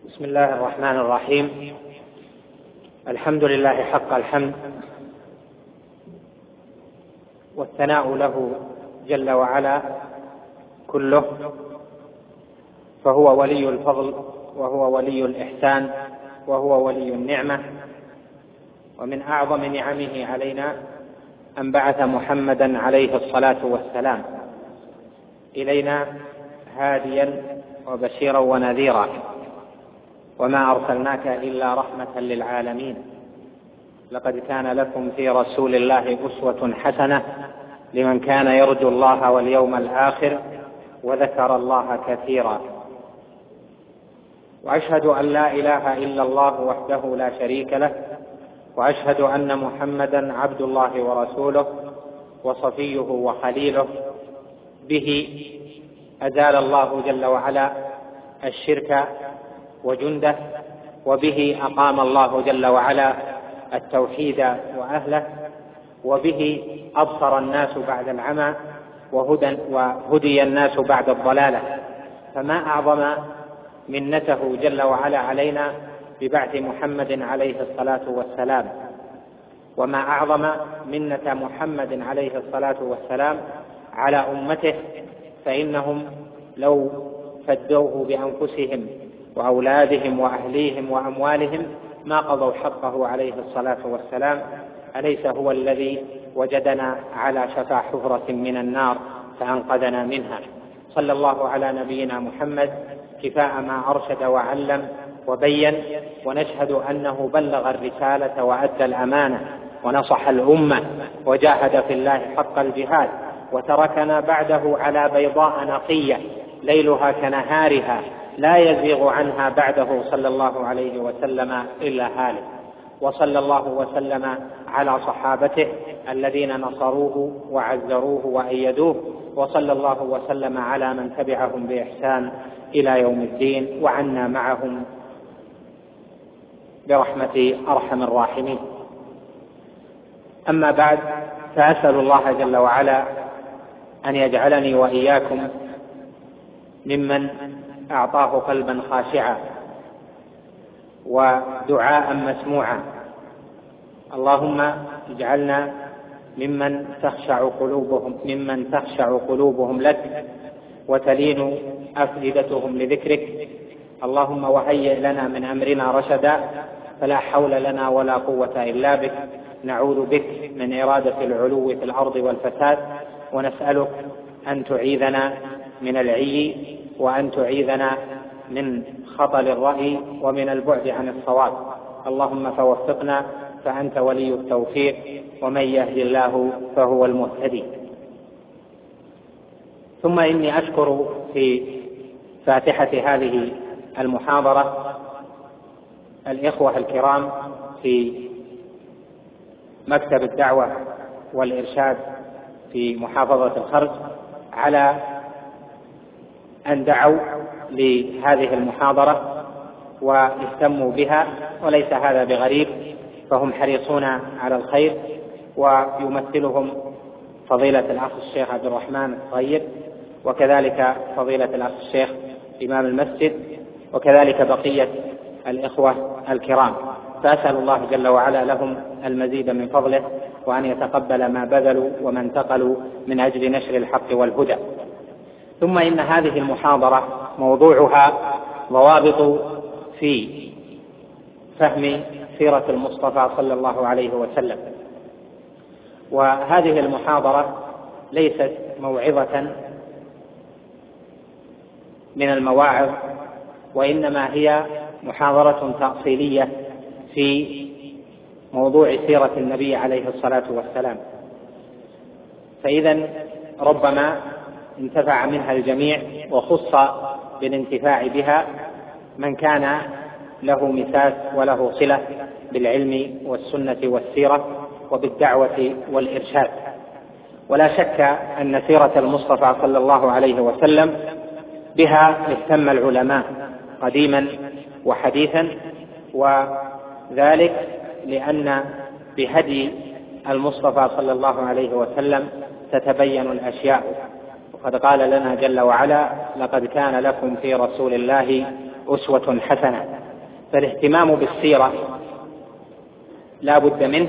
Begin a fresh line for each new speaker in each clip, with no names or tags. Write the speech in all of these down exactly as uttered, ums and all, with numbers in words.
بسم الله الرحمن الرحيم. الحمد لله حق الحمد، والثناء له جل وعلا كله، فهو ولي الفضل وهو ولي الإحسان وهو ولي النعمة. ومن أعظم نعمه علينا أن بعث محمدا عليه الصلاة والسلام إلينا هاديا وبشيرا ونذيرا، وما أرسلناك إلا رحمة للعالمين. لقد كان لكم في رسول الله أسوة حسنة لمن كان يرجو الله واليوم الآخر وذكر الله كثيرا. وأشهد أن لا إله إلا الله وحده لا شريك له، وأشهد أن محمدا عبد الله ورسوله وصفيه وخليله. به أزال الله جل وعلا الشرك وجنده، وبه أقام الله جل وعلا التوحيد وأهله، وبه أبصر الناس بعد العمى وهدى وهدي الناس بعد الضلالة. فما أعظم منته جل وعلا علينا ببعث محمد عليه الصلاة والسلام، وما أعظم منة محمد عليه الصلاة والسلام على أمته، فإنهم لو فدوه بأنفسهم وأولادهم وأهليهم وأموالهم ما قضوا حقه عليه الصلاة والسلام. أليس هو الذي وجدنا على شفا حفرة من النار فأنقذنا منها؟ صلى الله على نبينا محمد كفاء ما أرشد وعلم وبين، ونشهد أنه بلغ الرسالة وأدى الأمانة ونصح الأمة وجاهد في الله حق الجهاد، وتركنا بعده على بيضاء نقية ليلها كنهارها لا يزيغ عنها بعده صلى الله عليه وسلم إلا هالك. وصلى الله وسلم على صحابته الذين نصروه وعزروه وأيدوه، وصلى الله وسلم على من تبعهم بإحسان إلى يوم الدين، وعنا معهم برحمة أرحم الراحمين. أما بعد، فأسأل الله جل وعلا أن يجعلني وإياكم ممن أعطاه قلبا خاشعا ودعاء مسموعا. اللهم اجعلنا ممن تخشع قلوبهم ممن تخشع قلوبهم لك وتلين أفئدتهم لذكرك. اللهم وهيئ لنا من أمرنا رشدا، فلا حول لنا ولا قوة إلا بك. نعوذ بك من إرادة العلو في الأرض والفساد، ونسألك أن تعيذنا من العي، وأن تعيذنا من خطل الرأي ومن البعد عن الصواب. اللهم فوفقنا، فأنت ولي التوفيق، ومن يهد الله فهو المهتدي. ثم إني أشكر في فاتحة هذه المحاضرة الإخوة الكرام في مكتب الدعوة والإرشاد في محافظة الخرج على أن دعوا لهذه المحاضرة واهتموا بها، وليس هذا بغريب، فهم حريصون على الخير. ويمثلهم فضيلة الأخ الشيخ عبد الرحمن الطيب، وكذلك فضيلة الأخ الشيخ إمام المسجد، وكذلك بقية الإخوة الكرام. فأسأل الله جل وعلا لهم المزيد من فضله، وأن يتقبل ما بذلوا وما انتقلوا من أجل نشر الحق والهدى. ثم إن هذه المحاضرة موضوعها ضوابط في فهم سيرة المصطفى صلى الله عليه وسلم. وهذه المحاضرة ليست موعظة من المواعظ، وإنما هي محاضرة تأصيلية في موضوع سيرة النبي عليه الصلاة والسلام. فإذا ربما انتفع منها الجميع، وخص بالانتفاع بها من كان له مساس وله صلة بالعلم والسنة والسيرة وبالدعوة والإرشاد. ولا شك أن سيرة المصطفى صلى الله عليه وسلم بها اهتم العلماء قديما وحديثا، وذلك لأن بهدي المصطفى صلى الله عليه وسلم تتبين الأشياء. وقد قال لنا جل وعلا: لقد كان لكم في رسول الله أسوة حسنة. فالاهتمام بالسيرة لا بد منه،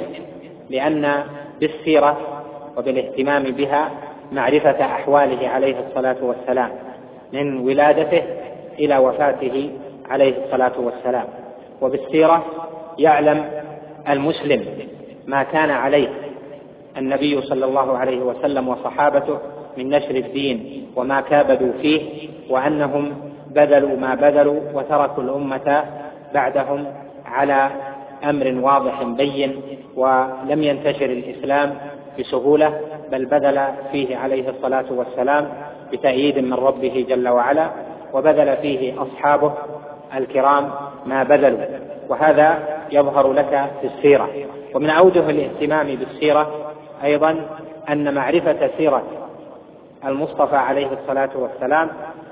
لأن بالسيرة وبالاهتمام بها معرفة أحواله عليه الصلاة والسلام من ولادته إلى وفاته عليه الصلاة والسلام. وبالسيرة يعلم المسلم ما كان عليه النبي صلى الله عليه وسلم وصحابته من نشر الدين وما كابدوا فيه، وأنهم بذلوا ما بذلوا وتركوا الأمة بعدهم على أمر واضح بين، ولم ينتشر الإسلام بسهولة، بل بذل فيه عليه الصلاة والسلام بتأييد من ربه جل وعلا، وبذل فيه أصحابه الكرام ما بذلوا، وهذا يظهر لك في السيرة. ومن أوجه الاهتمام بالسيرة أيضا أن معرفة سيرة المصطفى عليه الصلاة والسلام،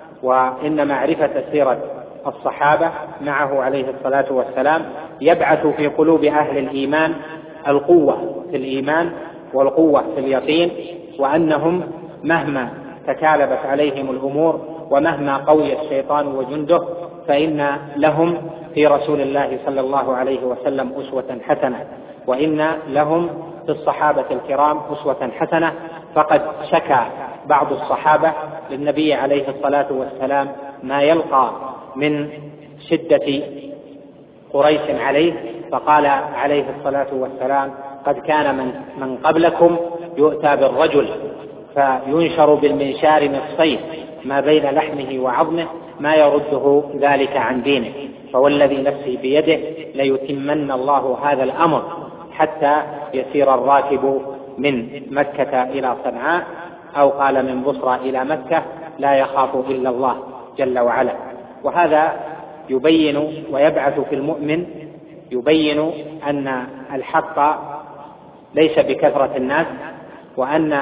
وإن معرفة سيرة الصحابة معه عليه الصلاة والسلام يبعث في قلوب أهل الإيمان القوة في الإيمان والقوة في اليقين، وأنهم مهما تكالبت عليهم الأمور ومهما قوي الشيطان وجنده فإن لهم في رسول الله صلى الله عليه وسلم أسوة حسنة، وإن لهم في الصحابة الكرام أسوة حسنة. فقد شكى بعض الصحابة للنبي عليه الصلاة والسلام ما يلقى من شدة قريش عليه، فقال عليه الصلاة والسلام: قد كان من, من قبلكم يؤتى بالرجل فينشر بالمنشار نصفين ما بين لحمه وعظمه ما يرده ذلك عن دينه، فوالذي نفسي بيده ليتمن الله هذا الأمر حتى يسير الراكب من مكة إلى صنعاء، أو قال من بصرى إلى مكة، لا يخاف إلا الله جل وعلا. وهذا يبين ويبعث في المؤمن، يبين أن الحق ليس بكثرة الناس، وأن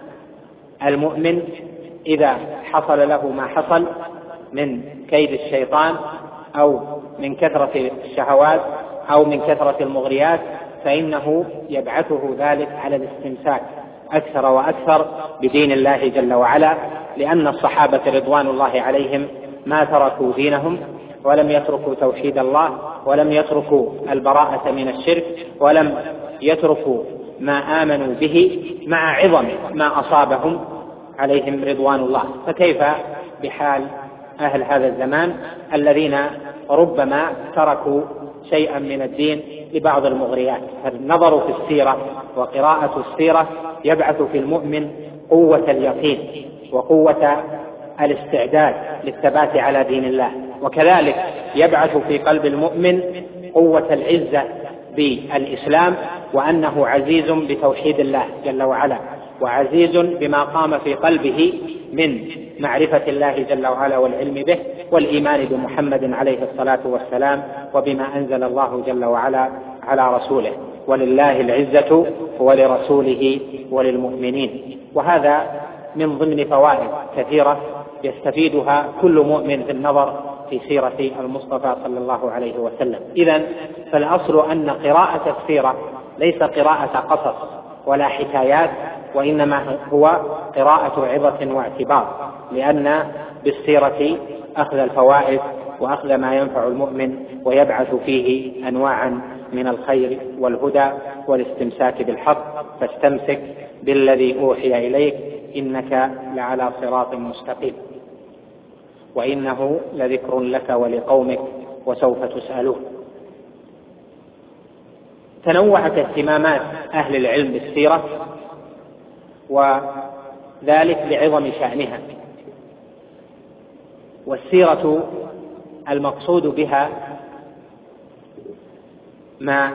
المؤمن إذا حصل له ما حصل من كيد الشيطان أو من كثرة الشهوات أو من كثرة المغريات فإنه يبعثه ذلك على الاستمساك أكثر وأكثر بدين الله جل وعلا، لأن الصحابة رضوان الله عليهم ما تركوا دينهم، ولم يتركوا توحيد الله، ولم يتركوا البراءة من الشرك، ولم يتركوا ما آمنوا به مع عظم ما أصابهم عليهم رضوان الله. فكيف بحال أهل هذا الزمان الذين ربما تركوا شيئا من الدين لبعض المغريات؟ فالنظر في السيرة وقراءة السيرة يبعث في المؤمن قوة اليقين وقوة الاستعداد للثبات على دين الله، وكذلك يبعث في قلب المؤمن قوة العزة بالإسلام، وأنه عزيز بتوحيد الله جل وعلا، وعزيز بما قام في قلبه من معرفة الله جل وعلا والعلم به والإيمان بمحمد عليه الصلاة والسلام وبما أنزل الله جل وعلا على رسوله. ولله العزة ولرسوله وللمؤمنين. وهذا من ضمن فوائد كثيرة يستفيدها كل مؤمن في النظر في سيرة المصطفى صلى الله عليه وسلم. إذن فالأصل أن قراءة السيرة ليس قراءة قصص ولا حكايات، وإنما هو قراءة عظة واعتبار، لأن بالسيرة أخذ الفوائد وأخذ ما ينفع المؤمن ويبعث فيه أنواعا من الخير والهدى والاستمساك بالحق. فاستمسك بالذي أوحي إليك إنك لعلى صراط مستقيم، وإنه لذكر لك ولقومك وسوف تسألون. تنوعت اهتمامات أهل العلم بالسيرة، وذلك لعظم شأنها. والسيرة المقصود بها ما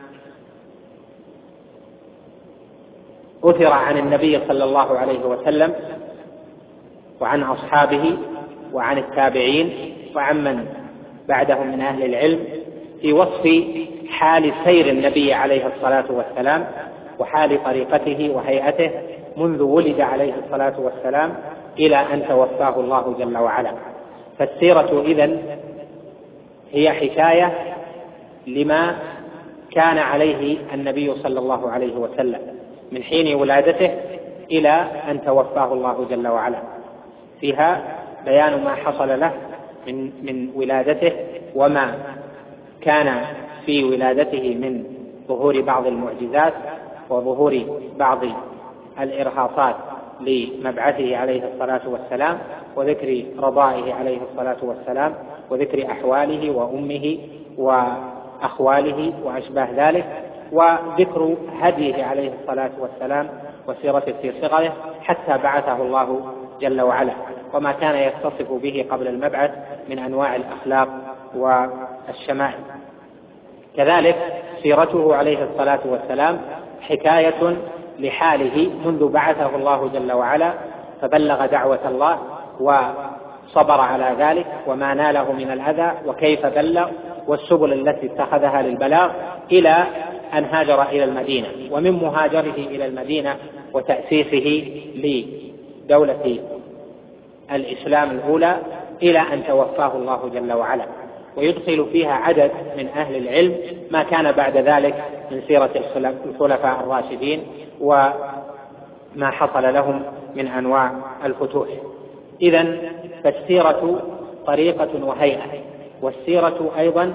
أثر عن النبي صلى الله عليه وسلم وعن أصحابه وعن التابعين وعن من بعدهم من أهل العلم في وصف حال سير النبي عليه الصلاة والسلام وحال طريقته وهيئته منذ ولد عليه الصلاة والسلام إلى أن توفاه الله جل وعلا. فالسيرة إذن هي حكاية لما كان عليه النبي صلى الله عليه وسلم من حين ولادته إلى أن توفاه الله جل وعلا. فيها بيان ما حصل له من, من ولادته وما كان في ولادته من ظهور بعض المعجزات وظهور بعض الإرهاصات لمبعثه عليه الصلاة والسلام، وذكر رضائه عليه الصلاة والسلام، وذكر أحواله وأمه وأخواله وأشباه ذلك، وذكر هديه عليه الصلاة والسلام وسيرته في صغره حتى بعثه الله جل وعلا، وما كان يتصف به قبل المبعث من أنواع الأخلاق والشمائل. كذلك سيرته عليه الصلاة والسلام حكاية لحاله منذ بعثه الله جل وعلا فبلغ دعوة الله وصبر على ذلك وما ناله من الأذى وكيف بلغ والسبل التي اتخذها للبلاغ إلى أن هاجر إلى المدينة، ومن مهاجره إلى المدينة وتأسيسه لدولة الإسلام الأولى إلى أن توفاه الله جل وعلا، ويدخل فيها عدد من أهل العلم ما كان بعد ذلك من سيرة الخلفاء الراشدين وما حصل لهم من أنواع الفتوح. إذن فالسيرة طريقة وهيئة، والسيرة أيضا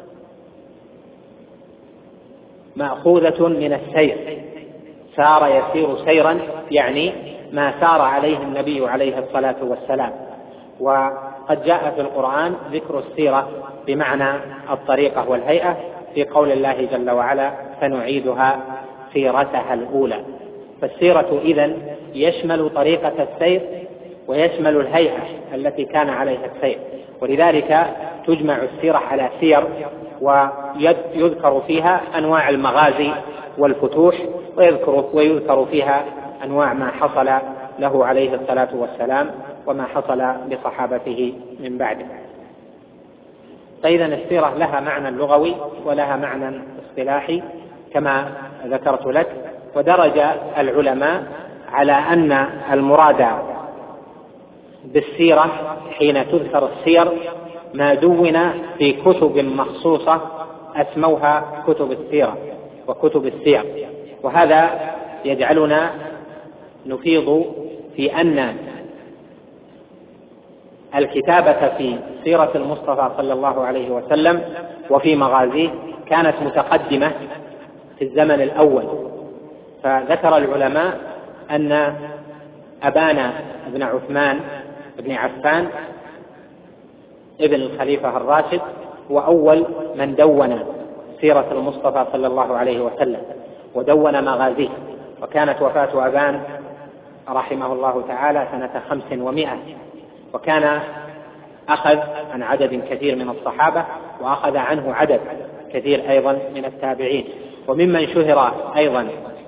مأخوذة من السير، سار يسير سيرا يعني ما سار عليه النبي عليه الصلاة والسلام. وقد جاء في القرآن ذكر السيرة بمعنى الطريقة والهيئة في قول الله جل وعلا فنعيدها سيرتها الأولى. فالسيرة إذن يشمل طريقة السير ويشمل الهيئة التي كان عليها السير، ولذلك تجمع السيرة على سير ويذكر فيها أنواع المغازي والفتوح، ويذكر, ويذكر فيها أنواع ما حصل له عليه الصلاة والسلام وما حصل لصحابته من بعده. فإذا السيرة لها معنى لغوي ولها معنى اصطلاحي كما ذكرت لك، ودرج العلماء على أن المراد بالسيرة حين تذكر السير ما دون في كتب مخصوصة أسموها كتب السيرة وكتب السير، وهذا يجعلنا نفيض في أن الكتابة في سيرة المصطفى صلى الله عليه وسلم وفي مغازيه كانت متقدمة في الزمن الأول. فذكر العلماء أن أبان بن عثمان بن عفان ابن الخليفة الراشد وأول من دون سيرة المصطفى صلى الله عليه وسلم ودون مغازيه، وكانت وفاة أبان رحمه الله تعالى سنة خمس ومائة، وكان أخذ عن عدد كثير من الصحابة وأخذ عنه عدد كثير أيضا من التابعين. وممن شهر أيضا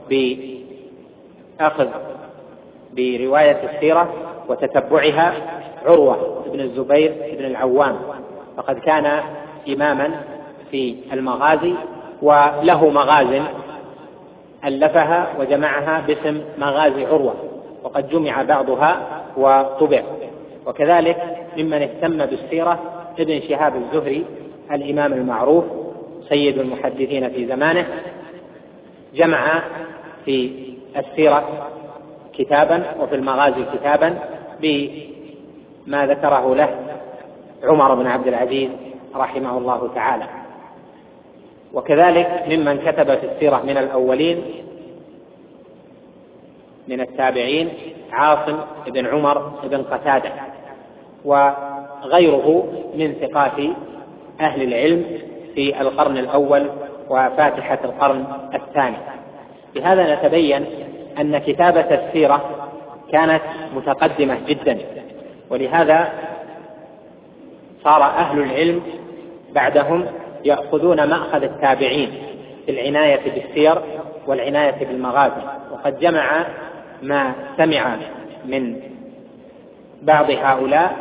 بأخذ برواية السيرة وتتبعها عروة بن الزبير بن العوام، فقد كان إماما في المغازي وله مغازٍ ألفها وجمعها باسم مغازي عروة، وقد جمع بعضها وطبع. وكذلك ممن اهتم بالسيرة ابن شهاب الزهري الإمام المعروف سيد المحدثين في زمانه، جمع في السيرة كتابا وفي المغازي كتابا بما ذكره له عمر بن عبد العزيز رحمه الله تعالى. وكذلك ممن كتب في السيرة من الأولين من التابعين عاصم بن عمر بن قتادة وغيره من ثقات أهل العلم في القرن الأول وفاتحة القرن الثاني. بهذا نتبين أن كتابة السيرة كانت متقدمة جدا، ولهذا صار أهل العلم بعدهم يأخذون مأخذ التابعين في العناية بالسير والعناية بالمغازي. وقد جمع ما سمع من بعض هؤلاء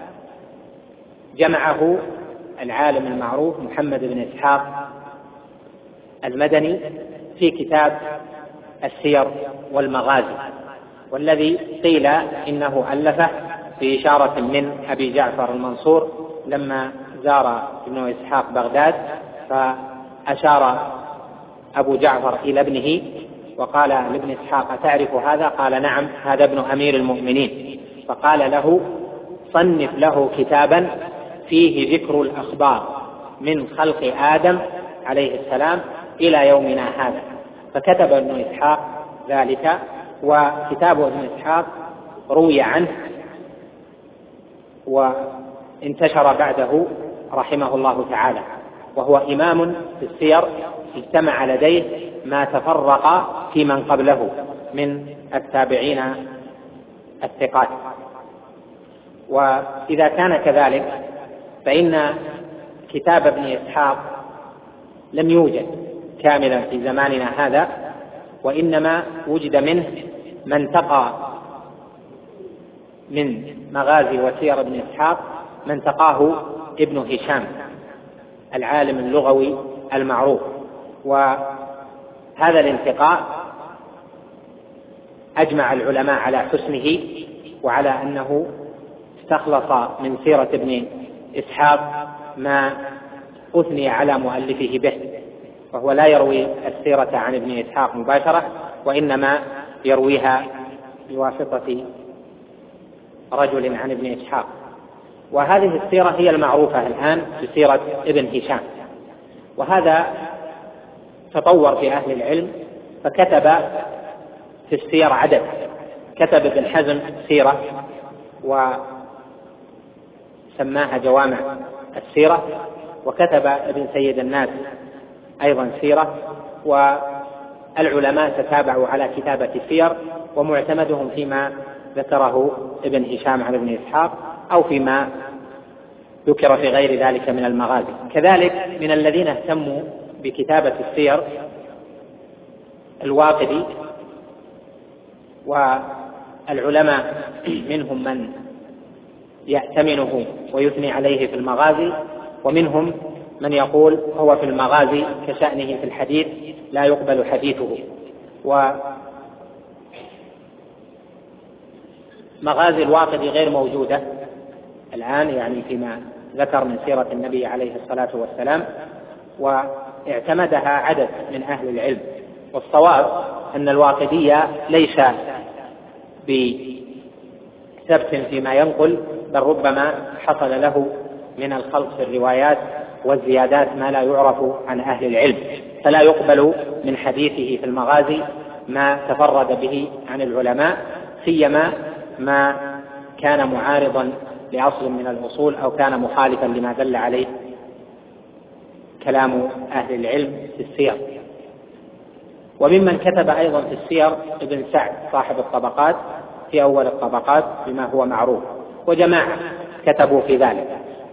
جمعه العالم المعروف محمد بن إسحاق المدني في كتاب السير والمغازي، والذي قيل إنه ألفه في إشارة من أبي جعفر المنصور لما زار ابن إسحاق بغداد، فأشار أبو جعفر إلى ابنه وقال لابن إسحاق تعرف هذا؟ قال نعم هذا ابن أمير المؤمنين. فقال له صنف له كتابا فيه ذكر الأخبار من خلق آدم عليه السلام إلى يومنا هذا، فكتب ابن إسحاق ذلك، وكتاب ابن إسحاق روي عنه وانتشر بعده رحمه الله تعالى، وهو إمام في السير اجتمع لديه ما تفرق في من قبله من التابعين الثقات. وإذا كان كذلك فإن كتاب ابن إسحاق لم يوجد كاملا في زماننا هذا، وإنما وجد منه ما انتقى من مغازي وسير ابن إسحاق ما انتقاه ابن هشام العالم اللغوي المعروف، وهذا الانتقاء أجمع العلماء على حسنه وعلى أنه استخلص من سيرة ابن إسحاق ما أثني على مؤلفه به، وهو لا يروي السيرة عن ابن إسحاق مباشرة، وإنما يرويها بواسطة رجل عن ابن إسحاق. وهذه السيرة هي المعروفة الآن بسيرة ابن هشام، وهذا تطور في أهل العلم فكتب في السير عدد، كتب ابن حزم سيرة وسماها جوامع السيرة، وكتب ابن سيد الناس أيضا سيرة، والعلماء تتابعوا على كتابة السير، ومعتمدهم فيما ذكره ابن هشام عن ابن إسحاق أو فيما ذكر في غير ذلك من المغازي. كذلك من الذين اهتموا بكتابة السير الواقدي، والعلماء منهم من يأتمنه ويثني عليه في المغازي، ومنهم من يقول هو في المغازي كشأنه في الحديث لا يقبل حديثه. ومغازي الواقدي غير موجودة الآن يعني فيما ذكر من سيرة النبي عليه الصلاة والسلام، واعتمدها عدد من أهل العلم. والصواب أن الواقدي ليس بثبت فيما ينقل، بل ربما حصل له من الخلط في الروايات والزيادات ما لا يعرف عن أهل العلم، فلا يقبل من حديثه في المغازي ما تفرد به عن العلماء، سيما ما كان معارضا لأصل من الأصول أو كان مخالفا لما دل عليه كلام أهل العلم في السير. وممن كتب أيضا في السير ابن سعد صاحب الطبقات في أول الطبقات بما هو معروف، وجماعة كتبوا في ذلك،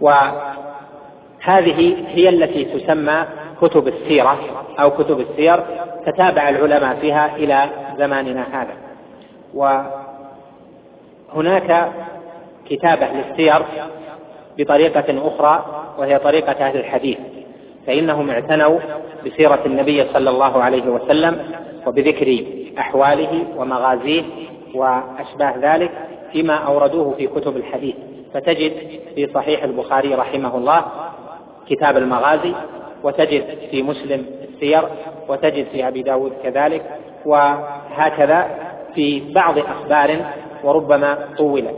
وهذه هي التي تسمى كتب السيرة أو كتب السير، تتابع العلماء فيها إلى زماننا هذا. وهناك كتابة للسير بطريقة أخرى وهي طريقة أهل الحديث، فإنهم اعتنوا بسيرة النبي صلى الله عليه وسلم وبذكر أحواله ومغازيه وأشباه ذلك فيما أوردوه في كتب الحديث، فتجد في صحيح البخاري رحمه الله كتاب المغازي، وتجد في مسلم السير، وتجد في أبي داود كذلك، وهكذا في بعض أخبار وربما طولت.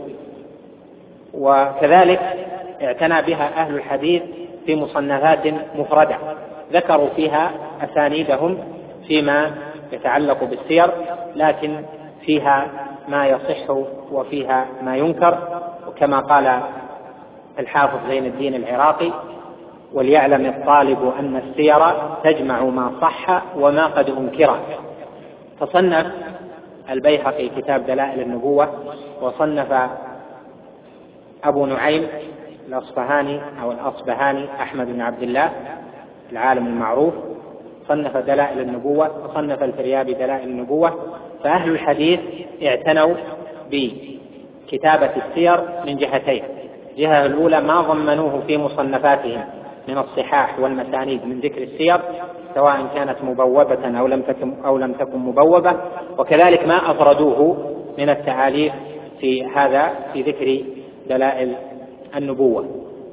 وكذلك اعتنى بها أهل الحديث في مصنفات مفردة ذكروا فيها أسانيدهم فيما يتعلق بالسير، لكن فيها ما يصح وفيها ما ينكر، وكما قال الحافظ زين الدين العراقي: وليعلم الطالب أن السير تجمع ما صح وما قد أنكر. فصنف البيهقي كتاب دلائل النبوة، وصنف أبو نعيم الأصفهاني أو الأصبهاني أحمد بن عبد الله العالم المعروف صنف دلائل النبوة، وصنف الفريابي دلائل النبوة. فأهل الحديث اعتنوا بكتابة السير من جهتين: الجهة الأولى ما ضمنوه في مصنفاتهم من الصحاح والمسانيد من ذكر السير، سواء كانت مبوبة أو لم تكن أو لم تكن مبوبة، وكذلك ما أفردوه من التعاليف في هذا في ذكر دلائل النبوة.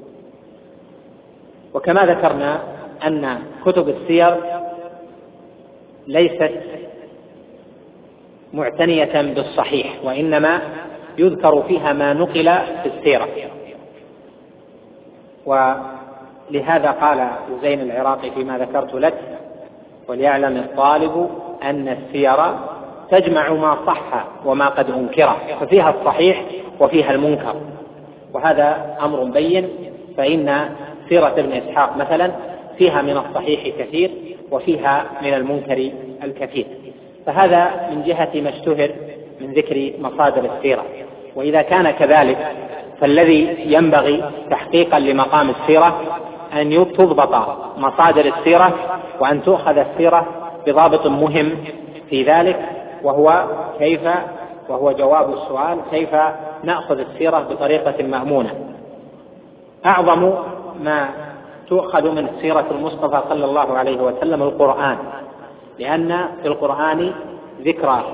وكما ذكرنا أن كتب السير ليست معتنية بالصحيح، وإنما يذكر فيها ما نقل في السيرة، ولهذا قال زين العراقي فيما ذكرت لك: وليعلم الطالب أن السير تجمع ما صح وما قد أنكر، ففيها الصحيح وفيها المنكر، وهذا أمر بين. فإن سيرة ابن إسحاق مثلا فيها من الصحيح كثير وفيها من المنكر الكثير، فهذا من جهة ما اشتهر من ذكر مصادر السيرة. وإذا كان كذلك فالذي ينبغي تحقيقا لمقام السيرة أن تضبط مصادر السيرة وأن تؤخذ السيرة بضابط مهم في ذلك، وهو كيف وهو جواب السؤال: كيف نأخذ السيرة بطريقة مأمونة؟ أعظم ما تؤخذ من سيرة المصطفى صلى الله عليه وسلم القرآن، لأن في القرآن ذكر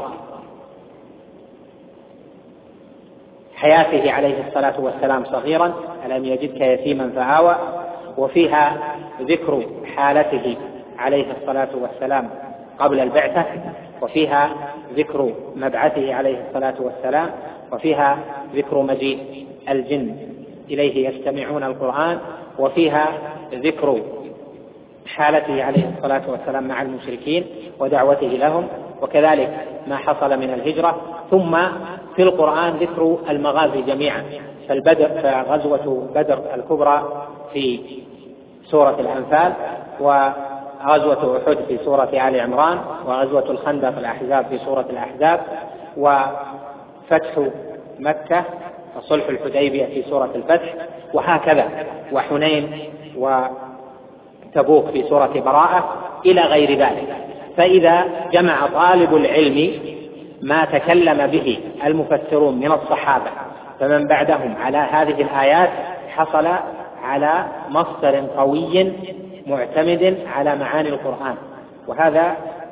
حياته عليه الصلاة والسلام صغيرا: ألم يجدك يتيما فآوى، وفيها ذكر حالته عليه الصلاة والسلام قبل البعثة، وفيها ذكر مبعثه عليه الصلاة والسلام، وفيها ذكر مجيء الجن إليه يستمعون القرآن، وفيها ذكر حالته عليه الصلاة والسلام مع المشركين ودعوته لهم، وكذلك ما حصل من الهجرة. ثم في القرآن ذكر المغازي جميعا، فالبدر فغزوة بدر الكبرى في سورة الأنفال، وغزوة أحد في سورة آل عمران، وغزوة الخندق الأحزاب في سورة الأحزاب، وفتح مكة وصلح الحديبية في سورة الفتح، وهكذا، وحنين وتبوك في سورة براءة إلى غير ذلك. فإذا جمع طالب العلم ما تكلم به المفسرون من الصحابة فمن بعدهم على هذه الآيات حصل على مصدر قوي معتمد على معاني القرآن، وهذا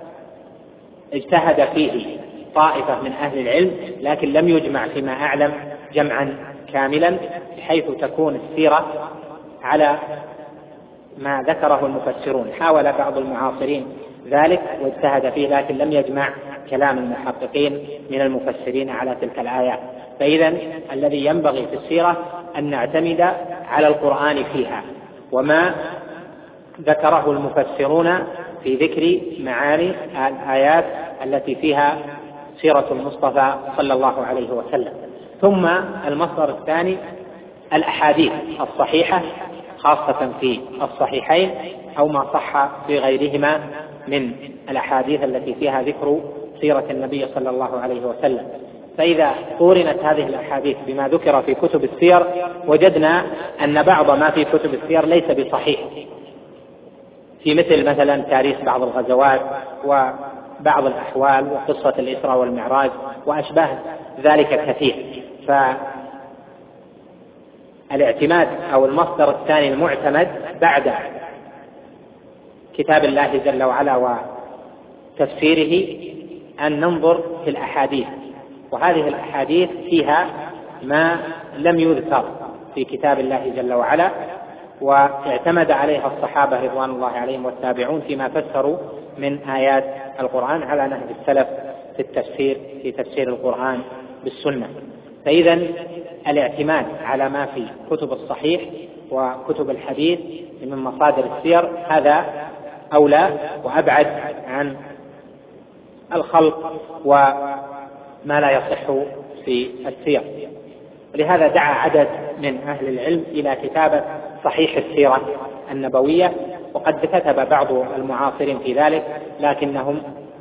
اجتهد فيه طائفة من أهل العلم، لكن لم يجمع فيما أعلم جمعا كاملا، بحيث تكون السيرة على ما ذكره المفسرون. حاول بعض المعاصرين ذلك واجتهد فيه، لكن لم يجمع كلام المحققين من المفسرين على تلك الآيات. فإذا الذي ينبغي في السيرة أن نعتمد على القرآن فيها، وما ذكره المفسرون في ذكر معاني الآيات التي فيها سيرة المصطفى صلى الله عليه وسلم. ثم المصدر الثاني الأحاديث الصحيحة، خاصة في الصحيحين أو ما صح في غيرهما من الأحاديث التي فيها ذكر سيرة النبي صلى الله عليه وسلم. فإذا قورنت هذه الأحاديث بما ذكر في كتب السير وجدنا أن بعض ما في كتب السير ليس بصحيح، في مثل مثلا تاريخ بعض الغزوات وبعض الأحوال وقصة الإسراء والمعراج وأشباه ذلك كثير. فالاعتماد أو المصدر الثاني المعتمد بعد كتاب الله جل وعلا وتفسيره أن ننظر في الأحاديث، وهذه الأحاديث فيها ما لم يذكر في كتاب الله جل وعلا، واعتمد عليها الصحابة رضوان الله عليهم والتابعون فيما فسروا من آيات القرآن على نهج السلف في التفسير في تفسير القرآن بالسنة. فإذا الاعتماد على ما في كتب الصحيح وكتب الحديث من مصادر السير هذا أولى وأبعد عن الخلق وما لا يصح في السير. ولهذا دعا عدد من أهل العلم إلى كتابة صحيح السيرة النبوية، وقد كتب بعض المعاصرين في ذلك، لكنهم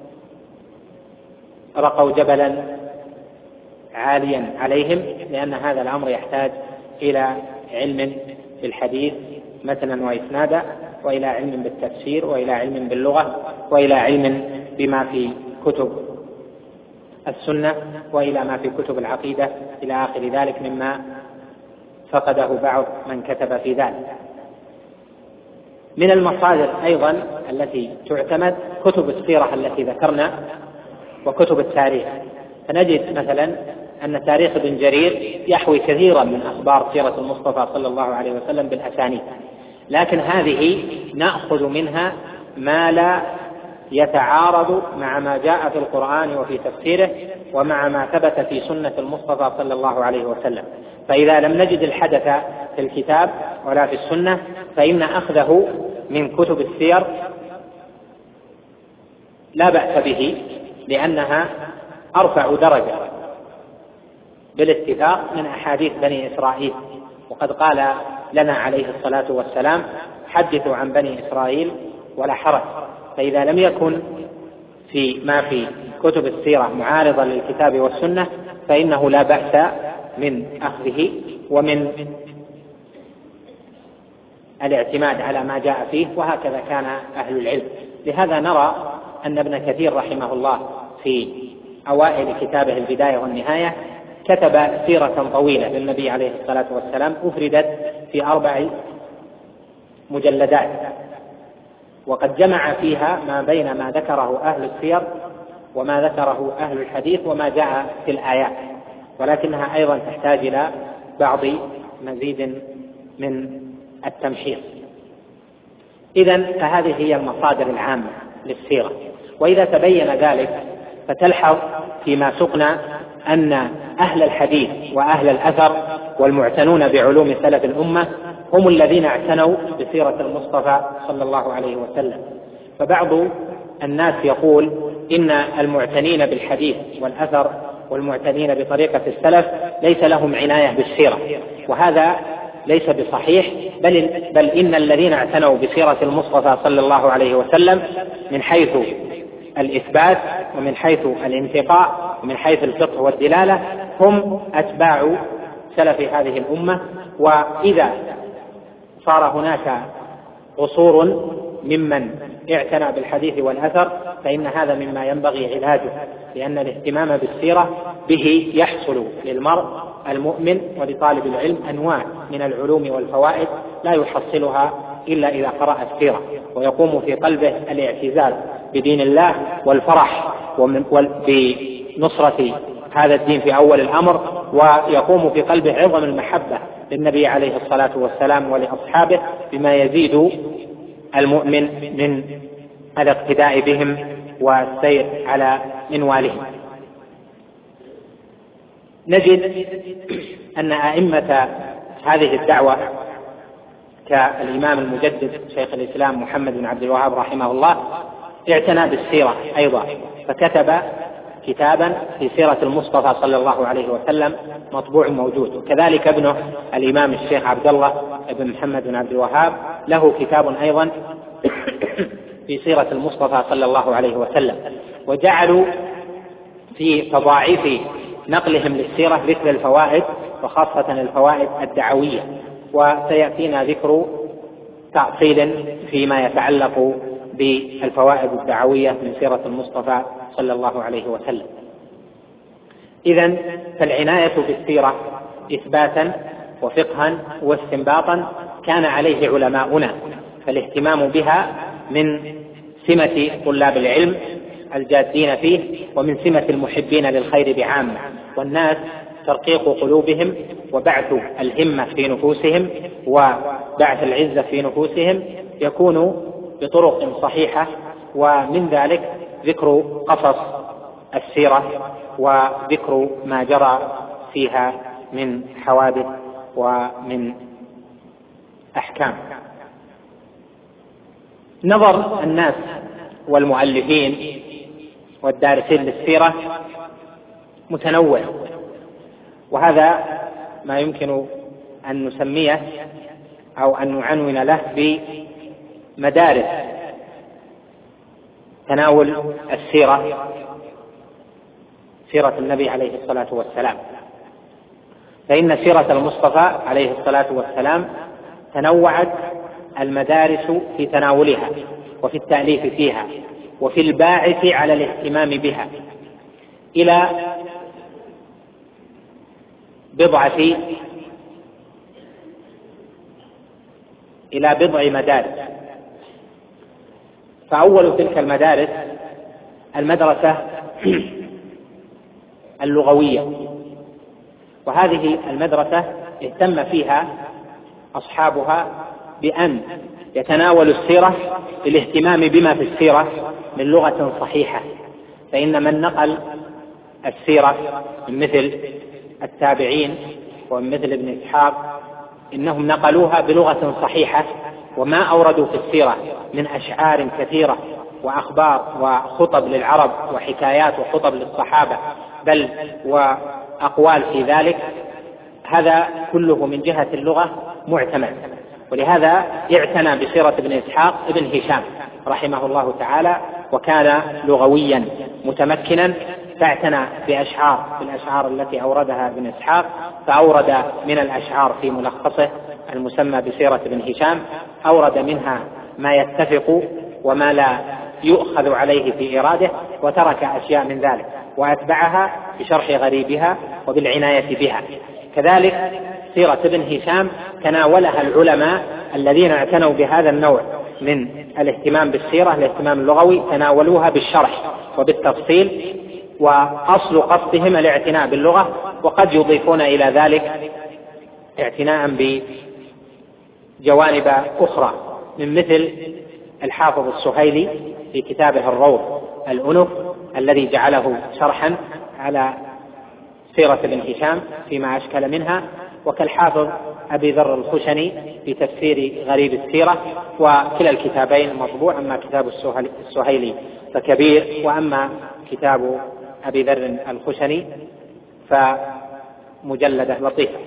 رقوا جبلا عاليا عليهم، لأن هذا الأمر يحتاج إلى علم في الحديث متنا وإسنادا، وإلى علم بالتفسير، وإلى علم باللغة، وإلى علم بما في كتب السنة، وإلى ما في كتب العقيدة إلى آخر ذلك مما فقده بعض من كتب في ذلك. من المصادر أيضا التي تعتمد كتب السيرة التي ذكرنا وكتب التاريخ، فنجد مثلا أن تاريخ ابن جرير يحوي كثيرا من أخبار سيرة المصطفى صلى الله عليه وسلم بالأسانيد، لكن هذه نأخذ منها ما لا يتعارض مع ما جاء في القرآن وفي تفسيره ومع ما ثبت في سنة المصطفى صلى الله عليه وسلم. فإذا لم نجد الحدث في الكتاب ولا في السنة، فإن أخذه من كتب السير لا بأس به، لأنها أرفع درجة بالاتفاق من أحاديث بني إسرائيل. وقد قال لنا عليه الصلاة والسلام: حدثوا عن بني إسرائيل ولا حرج. فإذا لم يكن في ما في كتب السيرة معارضا للكتاب والسنة فإنه لا بأس من أخذه ومن الاعتماد على ما جاء فيه، وهكذا كان أهل العلم. لهذا نرى أن ابن كثير رحمه الله في أوائل كتابه البداية والنهاية كتب سيرة طويلة للنبي عليه الصلاة والسلام أفردت في أربع مجلدات، وقد جمع فيها ما بين ما ذكره أهل السير وما ذكره أهل الحديث وما جاء في الآيات، ولكنها أيضا تحتاج إلى بعض مزيد من التمحيص. إذن فهذه هي المصادر العامة للسيرة. وإذا تبين ذلك فتلحظ فيما سقنا أن أهل الحديث وأهل الأثر والمعتنون بعلوم سلف الأمة هم الذين اعتنوا بسيرة المصطفى صلى الله عليه وسلم. فبعض الناس يقول إن المعتنين بالحديث والأثر والمعتنين بطريقة السلف ليس لهم عناية بالسيرة، وهذا ليس بصحيح، بل, بل إن الذين اعتنوا بسيرة المصطفى صلى الله عليه وسلم من حيث الإثبات ومن حيث الانتقاء ومن حيث الفقه والدلالة هم أتباع سلف هذه الأمة. وإذا صار هناك قصور ممن اعتنى بالحديث والأثر فإن هذا مما ينبغي علاجه، لأن الاهتمام بالسيرة به يحصل للمرء المؤمن ولطالب العلم أنواع من العلوم والفوائد لا يحصلها إلا إذا قرأ السيرة، ويقوم في قلبه الاعتزاز بدين الله والفرح بنصرة هذا الدين في أول الأمر، ويقوم في قلبه عظم المحبة للنبي عليه الصلاة والسلام ولأصحابه بما يزيد المؤمن من الاقتداء بهم والسير على منوالهم. نجد أن أئمة هذه الدعوة كالإمام المجدد شيخ الإسلام محمد بن عبد الوهاب رحمه الله اعتنى بالسيرة أيضا، فكتب كتابا في سيرة المصطفى صلى الله عليه وسلم مطبوع موجود، وكذلك ابنه الإمام الشيخ عبد الله بن محمد بن عبد الوهاب له كتاب أيضا في سيرة المصطفى صلى الله عليه وسلم. وجعلوا في تضاعيف نقلهم للسيرة ذكر الفوائد، وخاصة الفوائد الدعوية، وسيأتينا ذكر تأصيل فيما يتعلق بالفوائد الدعوية من سيرة المصطفى صلى الله عليه وسلم. إذن فالعناية بالسيرة إثباتا وفقها واستنباطا كان عليه علماؤنا، فالاهتمام بها من سمة طلاب العلم الجادين فيه، ومن سمة المحبين للخير بعامة، والناس ترقيق قلوبهم وبعث الهمة في نفوسهم وبعث العزة في نفوسهم يكون بطرق صحيحة، ومن ذلك ذكر قصص السيرة وذكر ما جرى فيها من حوادث ومن أحكام. نظر الناس والمؤلفين والدارسين للسيرة متنوع، وهذا ما يمكن أن نسميه أو أن نعنون له بمدارس تناول السيرة، سيرة النبي عليه الصلاة والسلام. فإن سيرة المصطفى عليه الصلاة والسلام تنوعت المدارس في تناولها وفي التأليف فيها وفي الباعث على الاهتمام بها إلى بضعة إلى بضع مدارس. فأول تلك المدارس المدرسة اللغوية، وهذه المدرسة اهتم فيها أصحابها بأن يتناولوا السيرة بالاهتمام بما في السيرة من لغة صحيحة، فإن من نقل السيرة من مثل التابعين ومن مثل ابن إسحاق إنهم نقلوها بلغة صحيحة، وما أوردوا في السيرة من أشعار كثيرة وأخبار وخطب للعرب وحكايات وخطب للصحابة بل وأقوال في ذلك، هذا كله من جهة اللغة معتمد. ولهذا اعتنى بسيرة ابن إسحاق ابن هشام رحمه الله تعالى، وكان لغويا متمكنا، فاعتنى بأشعار بالأشعار التي أوردها ابن إسحاق، فأورد من الأشعار في ملخصه المسمى بسيرة ابن هشام، أورد منها ما يتفق وما لا يؤخذ عليه في إراده، وترك أشياء من ذلك، وأتبعها بشرح غريبها وبالعناية بها. كذلك سيرة ابن هشام تناولها العلماء الذين اعتنوا بهذا النوع من الاهتمام بالسيرة، الاهتمام اللغوي، تناولوها بالشرح وبالتفصيل، وأصل قصدهم الاعتناء باللغة، وقد يضيفون إلى ذلك اعتناء بجوانب أخرى، من مثل الحافظ السهيلي في كتابه الروض الأنف الذي جعله شرحا على سيرة ابن هشام فيما أشكل منها، وكالحافظ أبي ذر الخشني في تفسير غريب السيرة، وكلا الكتابين مطبوع، أما كتاب السهيلي فكبير، وأما كتاب أبي ذر الخشني فمجلدة لطيفة.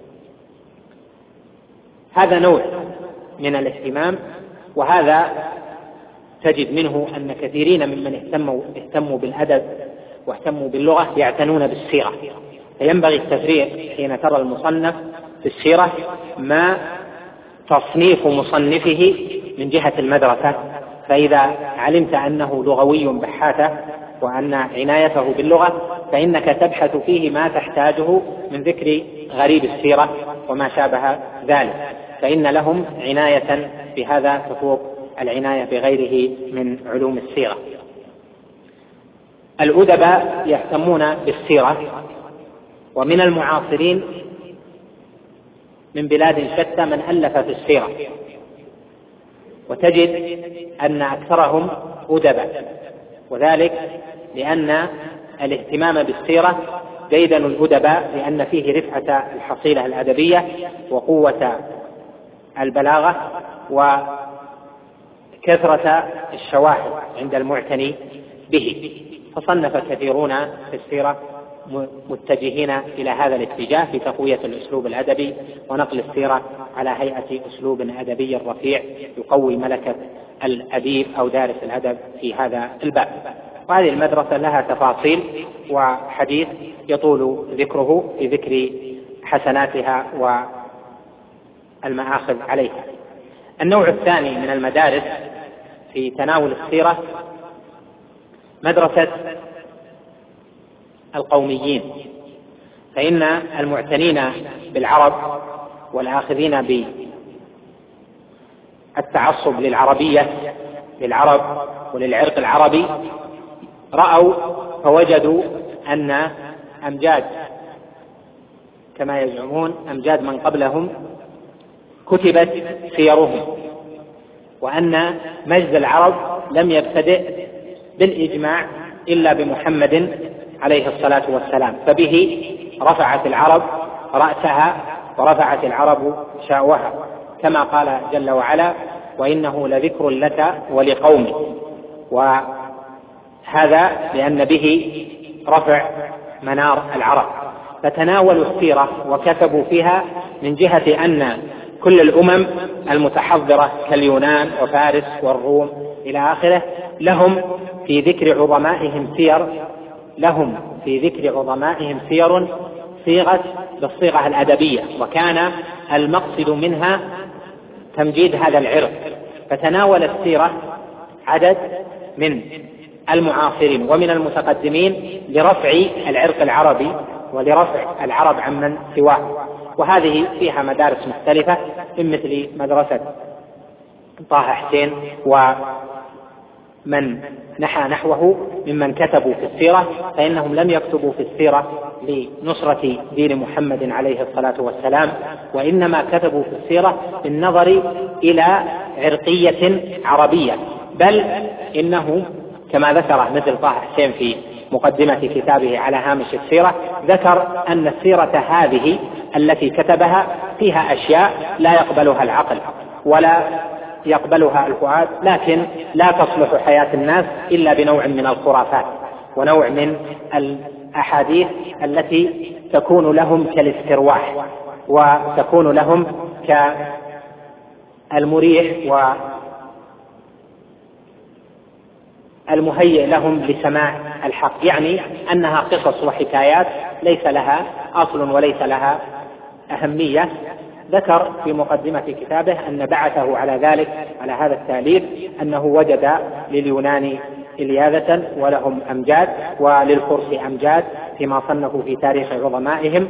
هذا نوع من الاهتمام، وهذا تجد منه أن كثيرين ممن اهتموا, اهتموا بالأدب واهتموا باللغة يعتنون بالسيرة. فينبغي التفريق حين ترى المصنف في السيرة ما تصنيف مصنفه من جهة المدرسة، فإذا علمت أنه لغوي بحاثة وأن عنايته باللغة، فإنك تبحث فيه ما تحتاجه من ذكر غريب السيرة وما شابه ذلك، فإن لهم عناية بهذا تفوق العناية بغيره من علوم السيرة. الأدباء يهتمون بالسيرة، ومن المعاصرين من بلاد شتى من ألف في السيرة، وتجد أن أكثرهم أدباء، وذلك لأن الاهتمام بالسيرة ديدن الأدباء، لأن فيه رفعة الحصيلة الأدبية وقوة البلاغة وكثرة الشواهد عند المعتني به. فصنف كثيرون في السيرة متجهين إلى هذا الاتجاه في تقوية الأسلوب الأدبي ونقل السيرة على هيئة أسلوب أدبي رفيع يقوي ملكة الأديب أو دارس الأدب في هذا الباب. وهذه المدرسة لها تفاصيل وحديث يطول ذكره في ذكر حسناتها والمآخذ عليها. النوع الثاني من المدارس في تناول السيرة مدرسة القوميين، فإن المعتنين بالعرب والآخذين بالتعصب للعربية للعرب وللعرق العربي رأوا فوجدوا أن أمجاد كما يزعمون أمجاد من قبلهم كتبت سيرهم، وأن مجد العرب لم يبتدئ بالإجماع إلا بمحمد عليه الصلاة والسلام، فبه رفعت العرب رأسها ورفعت العرب شاوها، كما قال جل وعلا: وإنه لذكر لك ولقومك. وهذا لأن به رفع منار العرب. فتناولوا السيرة وكتبوا فيها من جهة أن كل الأمم المتحضرة كاليونان وفارس والروم إلى آخره لهم في ذكر عظمائهم سير لهم في ذكر عظمائهم سير صيغة بالصيغة الأدبية، وكان المقصد منها تمجيد هذا العرق. فتناول السيرة عدد من المعاصرين ومن المتقدمين لرفع العرق العربي ولرفع العرب عمن سواه. وهذه فيها مدارس مختلفة، من مثل مدرسة طه حسين ومن نحى نحوه ممن كتبوا في السيرة، فإنهم لم يكتبوا في السيرة لنصرة دين محمد عليه الصلاة والسلام، وإنما كتبوا في السيرة بالنظر إلى عرقية عربية، بل إنه كما ذكر مثل طه حسين في مقدمة كتابه على هامش السيرة، ذكر أن السيرة هذه التي كتبها فيها أشياء لا يقبلها العقل ولا يقبلها الفؤاد، لكن لا تصلح حياة الناس إلا بنوع من الخرافات ونوع من الأحاديث التي تكون لهم كالاسترواح وتكون لهم كالمريح والمهيئ لهم لسماع الحق، يعني أنها قصص وحكايات ليس لها أصل وليس لها أهمية. ذكر في مقدمة كتابه أن بعثه على ذلك على هذا التأليف أنه وجد لليونان إلياذة ولهم أمجاد وللفرس أمجاد فيما صنفوا في تاريخ عظمائهم،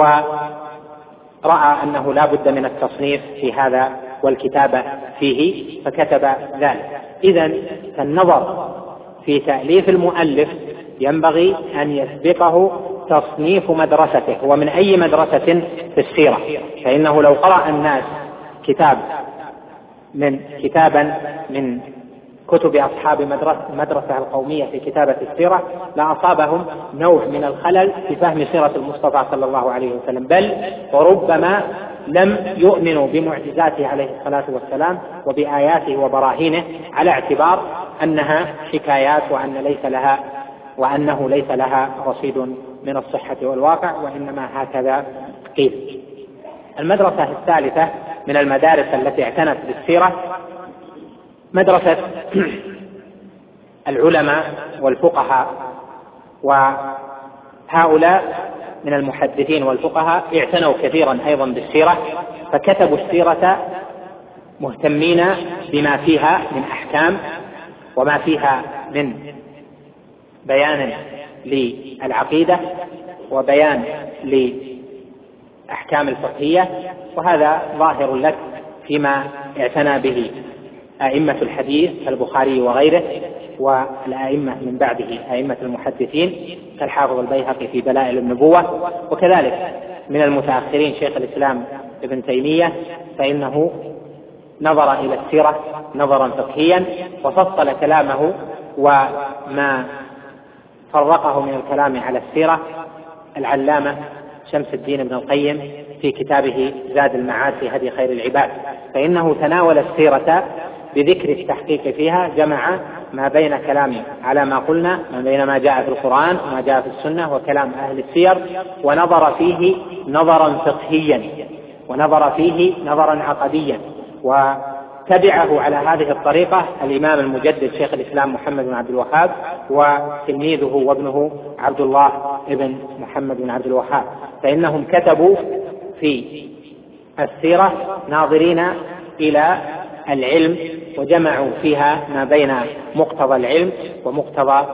ورأى أنه لا بد من التصنيف في هذا والكتابة فيه فكتب ذلك. إذن النظر في تأليف المؤلف ينبغي أن يسبقه تصنيف مدرسته، ومن أي مدرسة في السيرة، فإنه لو قرأ الناس كتاب من كتابا من كتب أصحاب المدرسة القومية في كتابة السيرة لأصابهم نوع من الخلل في فهم سيرة المصطفى صلى الله عليه وسلم، بل وربما لم يؤمنوا بمعجزاته عليه الصلاة والسلام وبآياته وبراهينه على اعتبار أنها حكايات وأن ليس لها وأنه ليس لها رصيد من الصحة والواقع، وإنما هكذا قيل. المدرسة الثالثة من المدارس التي اعتنت بالسيرة مدرسة العلماء والفقهاء، وهؤلاء من المحدثين والفقهاء اعتنوا كثيرا أيضا بالسيرة، فكتبوا السيرة مهتمين بما فيها من أحكام وما فيها من بيان للعقيدة وبيان لأحكام الفقهية، وهذا ظاهر لك فيما اعتنى به أئمة الحديث كالبخاري وغيره، والأئمة من بعده أئمة المحدثين كالحافظ البيهقي في دلائل النبوة، وكذلك من المتأخرين شيخ الإسلام ابن تيمية، فإنه نظر إلى السيرة نظرا فقهيا وفصل كلامه وما فرقه من الكلام على السيرة العلامة شمس الدين ابن القيم في كتابه زاد المعاد في هدي خير العباد، فإنه تناول السيرة بذكر التحقيق فيها، جمع ما بين كلام على ما قلنا ما بين ما جاء في القرآن وما جاء في السنة وكلام أهل السير، ونظر فيه نظرا فقهيا ونظر فيه نظرا عقديا، وتبعه على هذه الطريقة الإمام المجدد شيخ الإسلام محمد بن عبد الوهاب وتلميذه وابنه عبد الله ابن محمد بن عبد الوهاب، فإنهم كتبوا في السيرة ناظرين إلى العلم وجمعوا فيها ما بين مقتضى العلم ومقتضى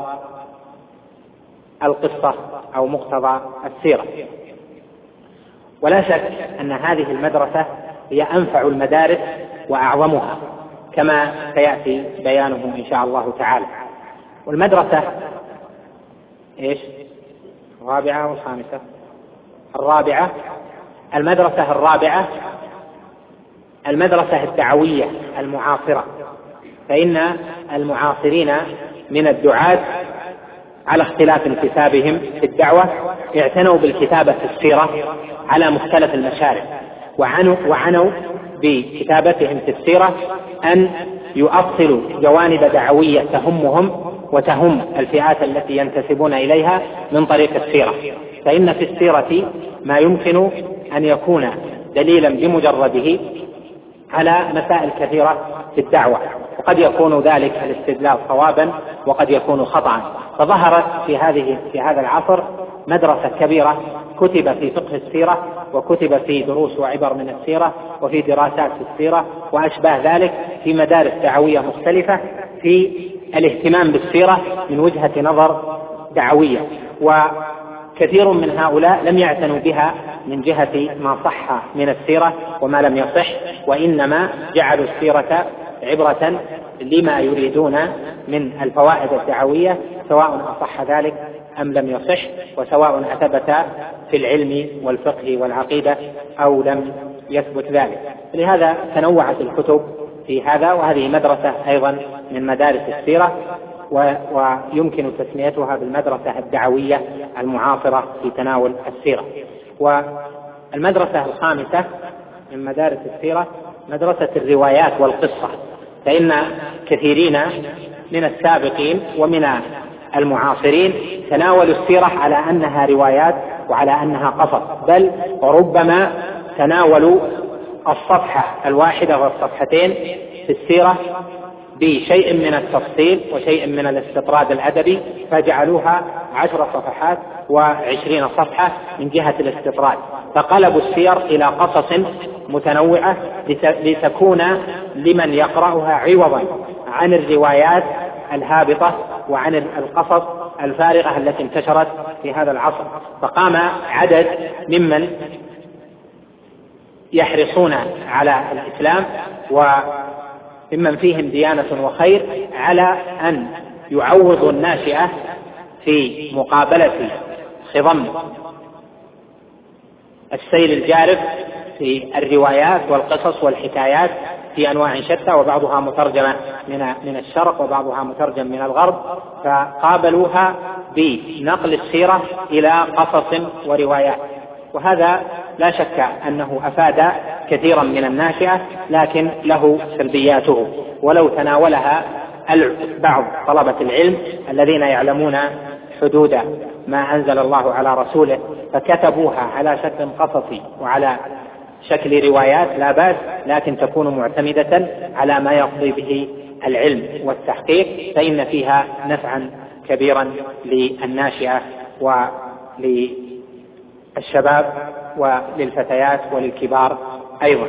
القصة أو مقتضى السيرة. ولا شك أن هذه المدرسة هي أنفع المدارس وأعظمها كما سيأتي بيانه إن شاء الله تعالى. والمدرسة إيش؟ الرابعة والخامسة؟ الرابعة. المدرسة الرابعة المدرسة الدعوية المعاصرة، فإن المعاصرين من الدعاة على اختلاف انتسابهم في الدعوة اعتنوا بالكتابة في السيرة على مختلف المشارع، وعنوا, وعنوا بكتابتهم في السيرة أن يؤصلوا جوانب دعوية تهمهم وتهم الفئات التي ينتسبون إليها من طريق السيرة، فإن في السيرة ما يمكن أن يكون دليلا بمجرده على مسائل كثيرة في الدعوة، وقد يكون ذلك الاستدلال صوابا وقد يكون خطأ. فظهرت في هذه في هذا العصر مدرسة كبيرة كتب في فقه السيرة وكتب في دروس وعبر من السيرة وفي دراسات في السيرة وأشباه ذلك في مدارس دعوية مختلفة في الاهتمام بالسيرة من وجهة نظر دعوية، وكثير من هؤلاء لم يعتنوا بها من جهة ما صح من السيرة وما لم يصح، وإنما جعلوا السيرة عبرة لما يريدون من الفوائد الدعوية سواء أصح ذلك أم لم يصح، وسواء أثبت في العلم والفقه والعقيدة أو لم يثبت ذلك. لهذا تنوعت الكتب في هذا، وهذه مدرسة أيضا من مدارس السيرة، ويمكن تسميتها بالمدرسة الدعوية المعاصرة في تناول السيرة. والمدرسة الخامسة من مدارس السيرة مدرسة الروايات والقصة، فإن كثيرين من السابقين ومن المعاصرين تناولوا السيرة على أنها روايات وعلى أنها قصص، بل وربما تناولوا الصفحة الواحدة والصفحتين في السيرة بشيء من التفصيل وشيء من الاستطراد الأدبي، فجعلوها عشر صفحات وعشرين صفحة من جهة الاستطراد، فقلبوا السير إلى قصص متنوعة لتكون لمن يقرأها عوضا عن الروايات الهابطة وعن القصص الفارغة التي انتشرت في هذا العصر. فقام عدد ممن يحرصون على الإسلام وممن فيهم ديانة وخير على أن يعوضوا الناشئة في مقابلة خضم السيل الجارف في الروايات والقصص والحكايات في أنواع شتى، وبعضها مترجمة من من الشرق وبعضها مترجم من الغرب، فقابلوها بنقل السيرة إلى قصص وروايات. وهذا لا شك أنه أفاد كثيرا من الناشئة، لكن له سلبياته، ولو تناولها بعض طلبة العلم الذين يعلمون حدود ما أنزل الله على رسوله فكتبوها على شكل قصصي وعلى شكل روايات لا بأس، لكن تكون معتمدة على ما يقضي به العلم والتحقيق، فإن فيها نفعا كبيرا للناشئة وللشباب وللفتيات وللكبار أيضا.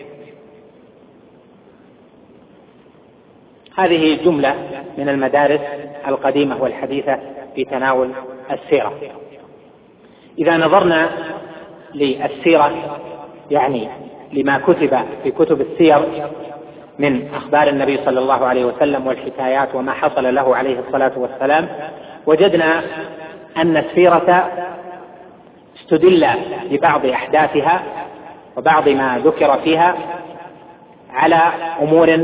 هذه جملة من المدارس القديمة والحديثة في تناول السيرة. إذا نظرنا للسيرة يعني لما كتب في كتب السير من أخبار النبي صلى الله عليه وسلم والحكايات وما حصل له عليه الصلاة والسلام، وجدنا أن السيرة استدل ببعض أحداثها وبعض ما ذكر فيها على أمور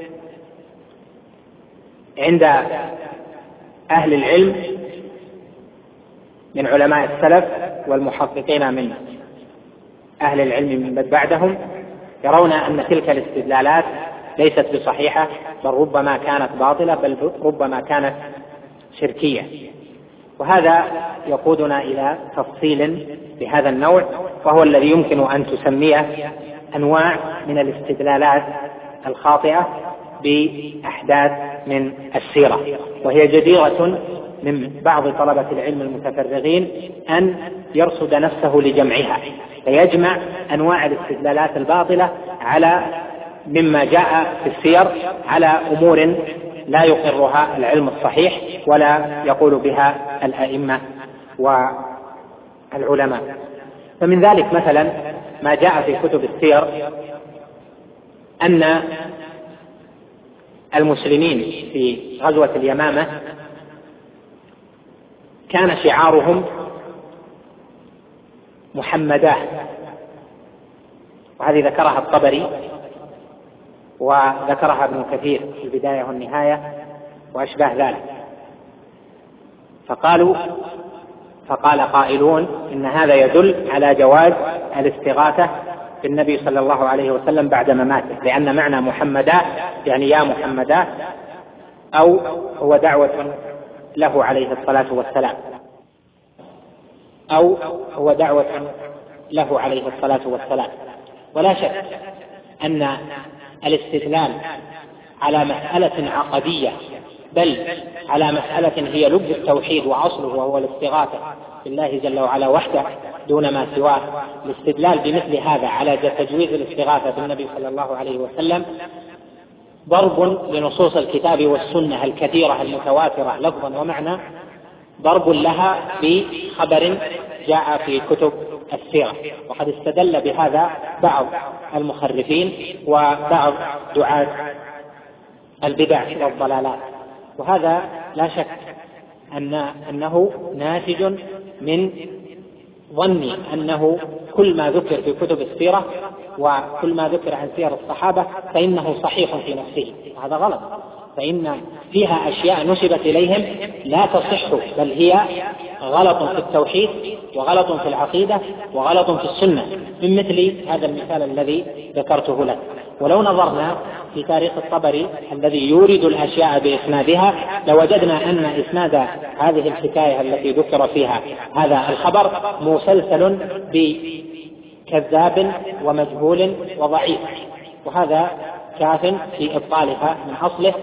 عند أهل العلم من علماء السلف والمحققين من أهل العلم من بعدهم، يرون أن تلك الاستدلالات ليست بصحيحة، بل ربما كانت باطلة، بل ربما كانت شركية. وهذا يقودنا إلى تفصيل بهذا النوع، وهو الذي يمكن أن تسميه أنواع من الاستدلالات الخاطئة بأحداث من السيرة، وهي جديرة من بعض طلبة العلم المتفرغين أن يرصد نفسه لجمعها، فيجمع أنواع الاستدلالات الباطلة على مما جاء في السير على أمور لا يقرها العلم الصحيح ولا يقول بها الأئمة والعلماء. فمن ذلك مثلا ما جاء في كتب السير أن المسلمين في غزوة اليمامة كان شعارهم محمداه، وهذه ذكرها الطبري وذكرها ابن كثير في البداية والنهاية وأشباه ذلك. فقالوا فقال قائلون إن هذا يدل على جواز الاستغاثة بالنبي صلى الله عليه وسلم بعد مماته، لأن معنى محمدا يعني يا محمدا، أو هو دعوة له عليه الصلاة والسلام، أو هو دعوة له عليه الصلاة والسلام. ولا شك أن الاستدلال على مسألة عقدية، بل على مسألة هي لب التوحيد وأصله وهو الاستغاثة بالله جل وعلا وحده دون ما سواه، الاستدلال بمثل هذا على تجويز الاستغاثة بالنبي صلى الله عليه وسلم ضرب لنصوص الكتاب والسنة الكثيرة المتواترة لفظا ومعنى، ضرب لها بخبر جاء في كتب السيرة. وقد استدل بهذا بعض المخرفين وبعض دعاة البدع والضلالات، وهذا لا شك أن أنه ناتج من ظني أنه كل ما ذكر في كتب السيرة وكل ما ذكر عن سير الصحابة فإنه صحيح في نفسه، وهذا غلط، فإن فيها أشياء نسبت إليهم لا تصح، بل هي غلط في التوحيد وغلط في العقيدة وغلط في السنة، من مثل هذا المثال الذي ذكرته لك. ولو نظرنا في تاريخ الطبري الذي يورد الأشياء بإسنادها لوجدنا أن إسناد هذه الحكاية التي ذكر فيها هذا الخبر مسلسل بكذاب ومجهول وضعيف، وهذا كاف في إبطالها من أصله.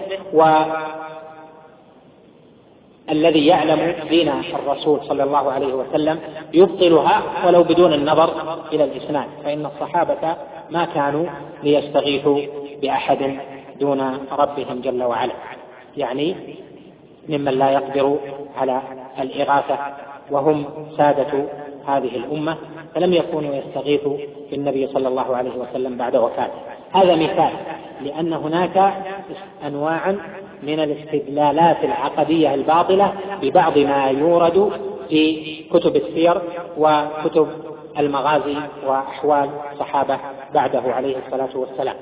والذي يعلم دين الرسول صلى الله عليه وسلم يبطلها ولو بدون النظر إلى الإسناد، فإن الصحابة ما كانوا ليستغيثوا بأحد دون ربهم جل وعلا، يعني ممن لا يقدر على الإغاثة، وهم سادة هذه الأمة، فلم يكونوا يستغيثوا بالنبي صلى الله عليه وسلم بعد وفاته. هذا مثال، لأن هناك أنواعا من الاستدلالات العقدية الباطلة ببعض ما يورد في كتب السير وكتب المغازي وأحوال الصحابة بعده عليه الصلاة والسلام.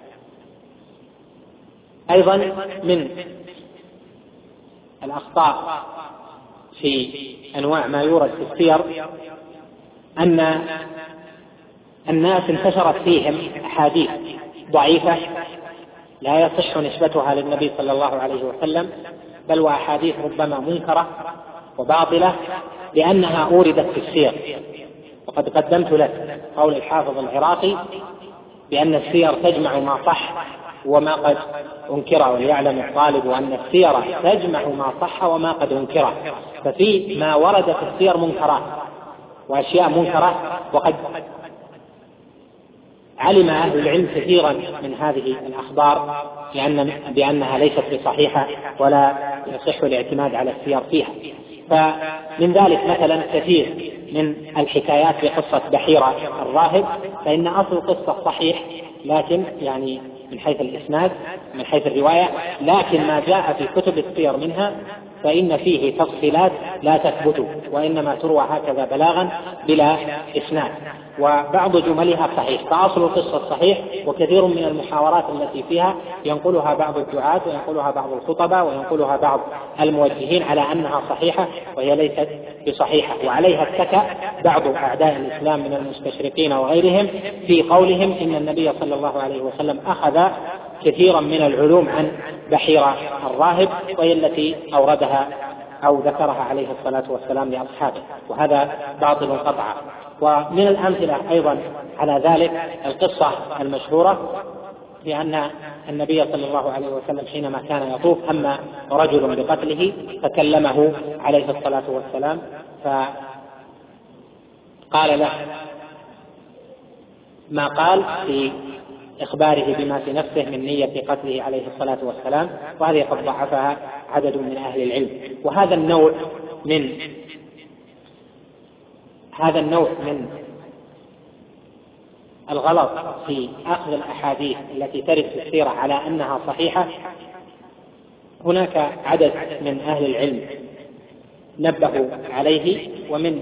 أيضا من الأخطاء في أنواع ما يورد في السير أن الناس انتشرت فيهم أحاديث ضعيفة لا يصح نسبتها للنبي صلى الله عليه وسلم، بل وأحاديث ربما منكرة وباطلة لأنها أوردت في السير. وقد قدمت لك قول الحافظ العراقي بأن السير تجمع ما صح وما قد أنكره، وليعلم الطالب أن السير تجمع ما صح وما قد أنكره، ففي ما ورد في السير منكرات وأشياء منكرة، وقد علم أهل العلم كثيرا من هذه الأخبار بأن بأنها ليست بصحيحة ولا يصح الاعتماد على السير فيها. فمن ذلك مثلا كثير من الحكايات في قصة بحيرة الراهب، فإن أصل القصة صحيح لكن يعني من حيث الإسناد من حيث الرواية، لكن ما جاء في كتب السير منها فإن فيه تفصيلات لا تثبت، وإنما تروى هكذا بلاغا بلا إسناد، وبعض جملها صحيح، فأصل القصة صحيح، وكثير من المحاورات التي فيها ينقلها بعض الدعاة وينقلها بعض الخطباء وينقلها بعض الموجهين على أنها صحيحة وهي ليست بصحيحة. وعليها اتكى بعض أعداء الإسلام من المستشرقين وغيرهم في قولهم إن النبي صلى الله عليه وسلم أخذ كثيرا من العلوم عن بحيرة الراهب، وهي التي أوردها أو ذكرها عليه الصلاة والسلام لأصحابه، وهذا باطل قطعا. ومن الأمثلة أيضا على ذلك القصة المشهورة بأن النبي صلى الله عليه وسلم حينما كان يطوف هم رجل بقتله فكلمه عليه الصلاة والسلام فقال له ما قال في إخباره بما في نفسه من نية قتله عليه الصلاة والسلام، وهذه قد ضعفها عدد من أهل العلم. وهذا النوع من هذا النوع من الغلط في أخذ الأحاديث التي ترد في السيرة على أنها صحيحة، هناك عدد من أهل العلم نبهوا عليه، ومن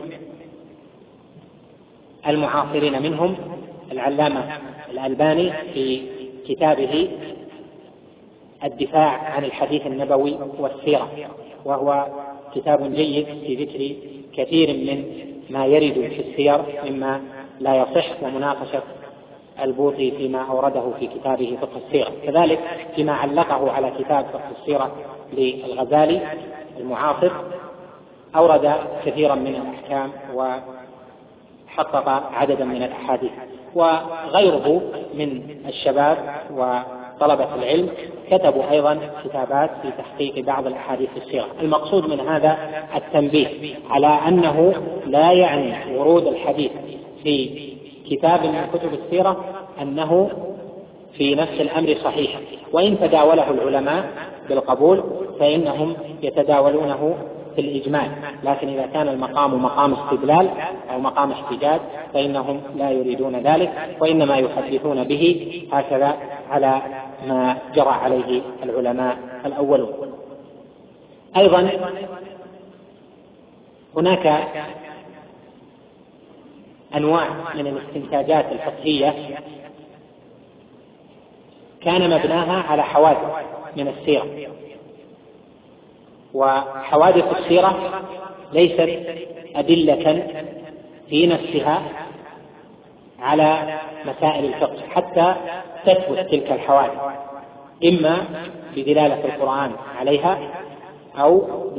المعاصرين منهم العلامة الألباني في كتابه الدفاع عن الحديث النبوي والسيرة، وهو كتاب جيد في ذكر كثير من ما يرد في السير مما لا يصح، ومناقشة البوطي فيما أورده في كتابه فقه السيرة، كذلك فيما علقه على كتاب فقه السيرة للغزالي المعاصر أورد كثيرا من الأحكام وحقق عددا من الأحاديث. وغيره من الشباب وطلبة العلم كتبوا أيضا كتابات في تحقيق بعض الأحاديث السيرة. المقصود من هذا التنبيه على أنه لا يعني ورود الحديث في كتاب من كتب السيرة أنه في نفس الأمر صحيح، وإن تداوله العلماء بالقبول فإنهم يتداولونه في الإجمال، لكن إذا كان المقام مقام استدلال أو مقام احتجاج فإنهم لا يريدون ذلك، وإنما يحدثون به هكذا على ما جرى عليه العلماء الأولون. أيضا هناك أنواع من الاستنتاجات الفقهية كان مبناها على حوادث من السيرة، وحوادث السيرة ليست أدلة في نفسها على مسائل الفقه حتى تثبت تلك الحوادث، إما بدلالة القرآن عليها أو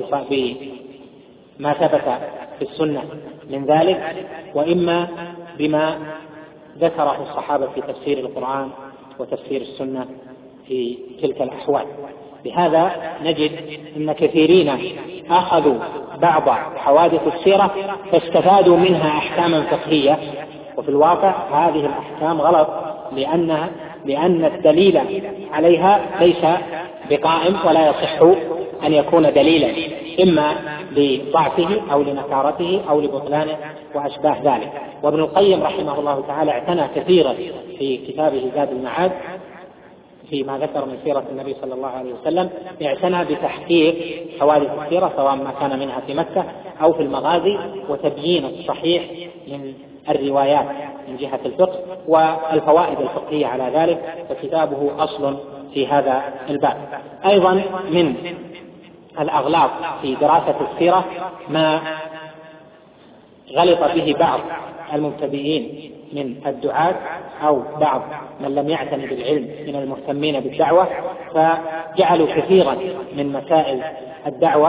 بما ثبت في السنة من ذلك، وإما بما ذكره الصحابة في تفسير القرآن وتفسير السنة في تلك الأحوال. بهذا نجد أن كثيرين أخذوا بعض حوادث السيرة فاستفادوا منها أحكاما فقهية، وفي الواقع هذه الأحكام غلط، لأنها لأن الدليل عليها ليس بقائم ولا يصح أن يكون دليلا، إما لضعفه أو لنكارته أو لبطلانه وأشباه ذلك. وابن القيم رحمه الله تعالى اعتنى كثيرا في كتابه زاد المعاد فيما ذكر من سيرة النبي صلى الله عليه وسلم، اعتنى بتحقيق حوادث السيرة سواء ما كان منها في مكة أو في المغازي، وتبيين الصحيح من الروايات من جهة الفقه والفوائد الفقهية على ذلك، فكتابه أصل في هذا الباب. أيضا من الأغلاط في دراسة السيرة ما غلط به بعض المبتدئين من الدعاة أو بعض من لم يعتني بالعلم من المهتمين بالدعوة، فجعلوا كثيرا من مسائل الدعوة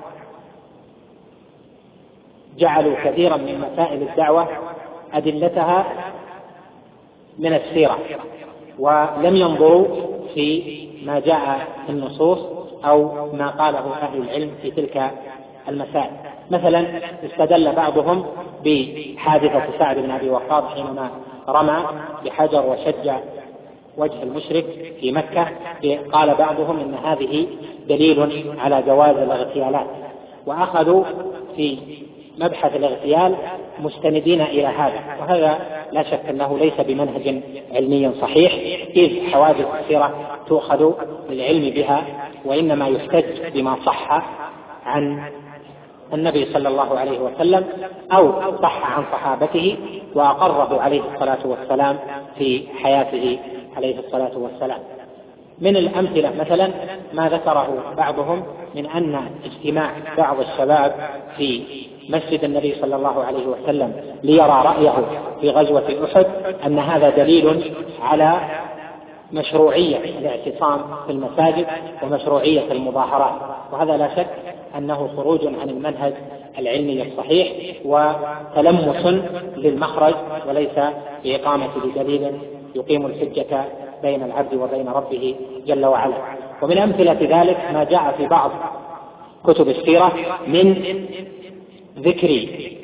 جعلوا كثيرا من مسائل الدعوة أدلتها من السيرة، ولم ينظروا في ما جاء في النصوص أو ما قاله أهل العلم في تلك المسائل. مثلا استدل بعضهم بحادثة سعد بن أبي وقاص حينما رمى بحجر وشج وجه المشرك في مكة، قال بعضهم إن هذه دليل على جواز الاغتيالات، وأخذوا في مبحث الاغتيال مستندين إلى هذا، وهذا لا شك أنه ليس بمنهج علمي صحيح، إذ حوادث السيرة تؤخذ للعلم بها، وإنما يحتج بما صح عن النبي صلى الله عليه وسلم أو صح عن صحابته وأقره عليه الصلاة والسلام في حياته عليه الصلاة والسلام. من الأمثلة مثلا ما ذكره بعضهم من أن اجتماع بعض الشباب في مسجد النبي صلى الله عليه وسلم ليرى رأيه في غزوة أحد أن هذا دليل على مشروعية الاعتصام في المساجد ومشروعية المظاهرات، وهذا لا شك أنه خروج عن المنهج العلمي الصحيح وتلمس للمخرج وليس بإقامة بدليل يقيم الحجة بين العبد وبين ربه جل وعلا. ومن أمثلة ذلك ما جاء في بعض كتب السيرة من ذكر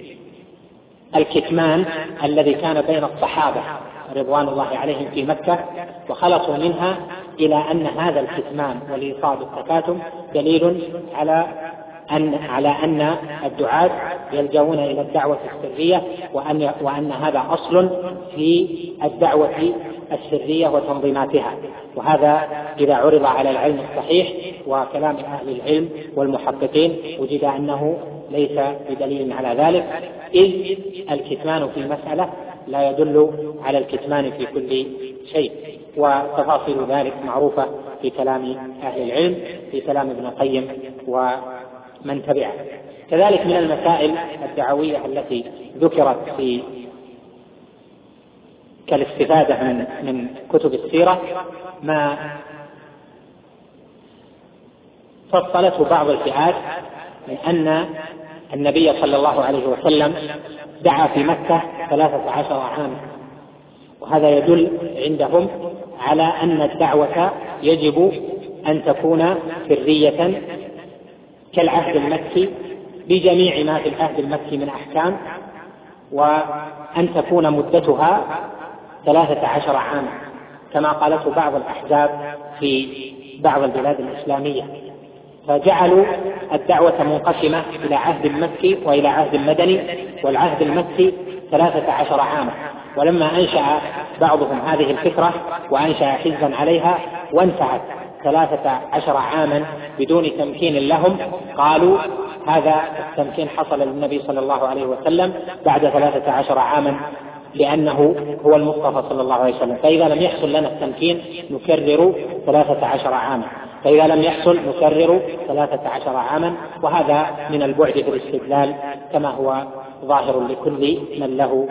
الكتمان الذي كان بين الصحابة رضوان الله عليهم في مكة، وخلصوا منها إلى أن هذا الكتمان والإيصال بالتكاتم دليل على أن على أن الدعاة يلجؤون إلى الدعوة السرية، وأن وأن هذا أصل في الدعوة السرية وتنظيماتها. وهذا إذا عرض على العلم الصحيح وكلام أهل العلم والمحققين وجد أنه ليس بدليل على ذلك، إذ الكتمان في مسألة لا يدل على الكتمان في كل شيء، وتفاصيل ذلك معروفة في كلام أهل العلم في كلام ابن القيم ومن تبعه. كذلك من المسائل الدعوية التي ذكرت في كالاستفادة من من كتب السيرة ما فصلته بعض الفئات من أن النبي صلى الله عليه وسلم دعا في مكة ثلاثة عشر عاما، وهذا يدل عندهم على أن الدعوة يجب أن تكون سرية كالعهد المكي بجميع ما في العهد المكي من أحكام، وأن تكون مدتها ثلاثة عشر عاما كما قالته بعض الأحزاب في بعض البلاد الإسلامية، فجعلوا الدعوة منقسمة إلى عهد مكي وإلى عهد مدني، والعهد المكي ثلاثة عشر عاما. ولما أنشأ بعضهم هذه الفكرة وأنشأ حزبا عليها وانتهت ثلاثة عشر عاما بدون تمكين لهم، قالوا هذا التمكين حصل للنبي صلى الله عليه وسلم بعد ثلاثة عشر عاما لأنه هو المصطفى صلى الله عليه وسلم، فإذا لم يحصل لنا التمكين نكرر ثلاثة عشر عاما. فإذا لم يحصل نكرر ثلاثة عشر عاما، وهذا من البعد في الاستدلال كما هو ظاهر لكل من له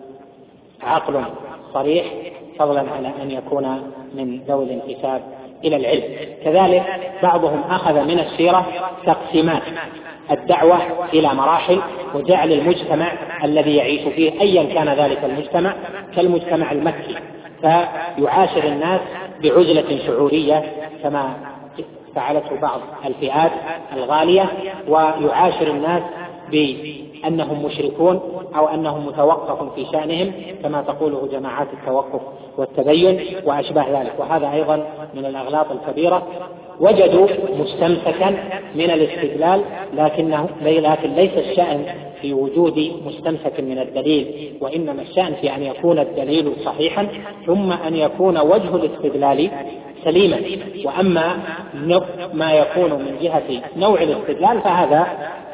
عقل صريح، فضلا عن أن يكون من ذوي الانتساب إلى العلم. كذلك بعضهم أخذ من السيرة تقسيمات الدعوة إلى مراحل، وجعل المجتمع الذي يعيش فيه أيا كان ذلك المجتمع كالمجتمع المكي، فيعاشر الناس بعزلة شعورية كما فعلته بعض الفئات الغالية، ويعاشر الناس بأنهم مشركون أو أنهم متوقف في شأنهم كما تقوله جماعات التوقف والتبين وأشباه ذلك، وهذا أيضا من الأغلاط الكبيرة. وجدوا مستمسكا من الاستدلال، لكنه لكن ليس الشأن في وجود مستمسك من الدليل، وإنما الشأن في أن يكون الدليل صحيحا ثم أن يكون وجه الاستدلال سليما. وأما ما يكون من جهة نوع الاستدلال فهذا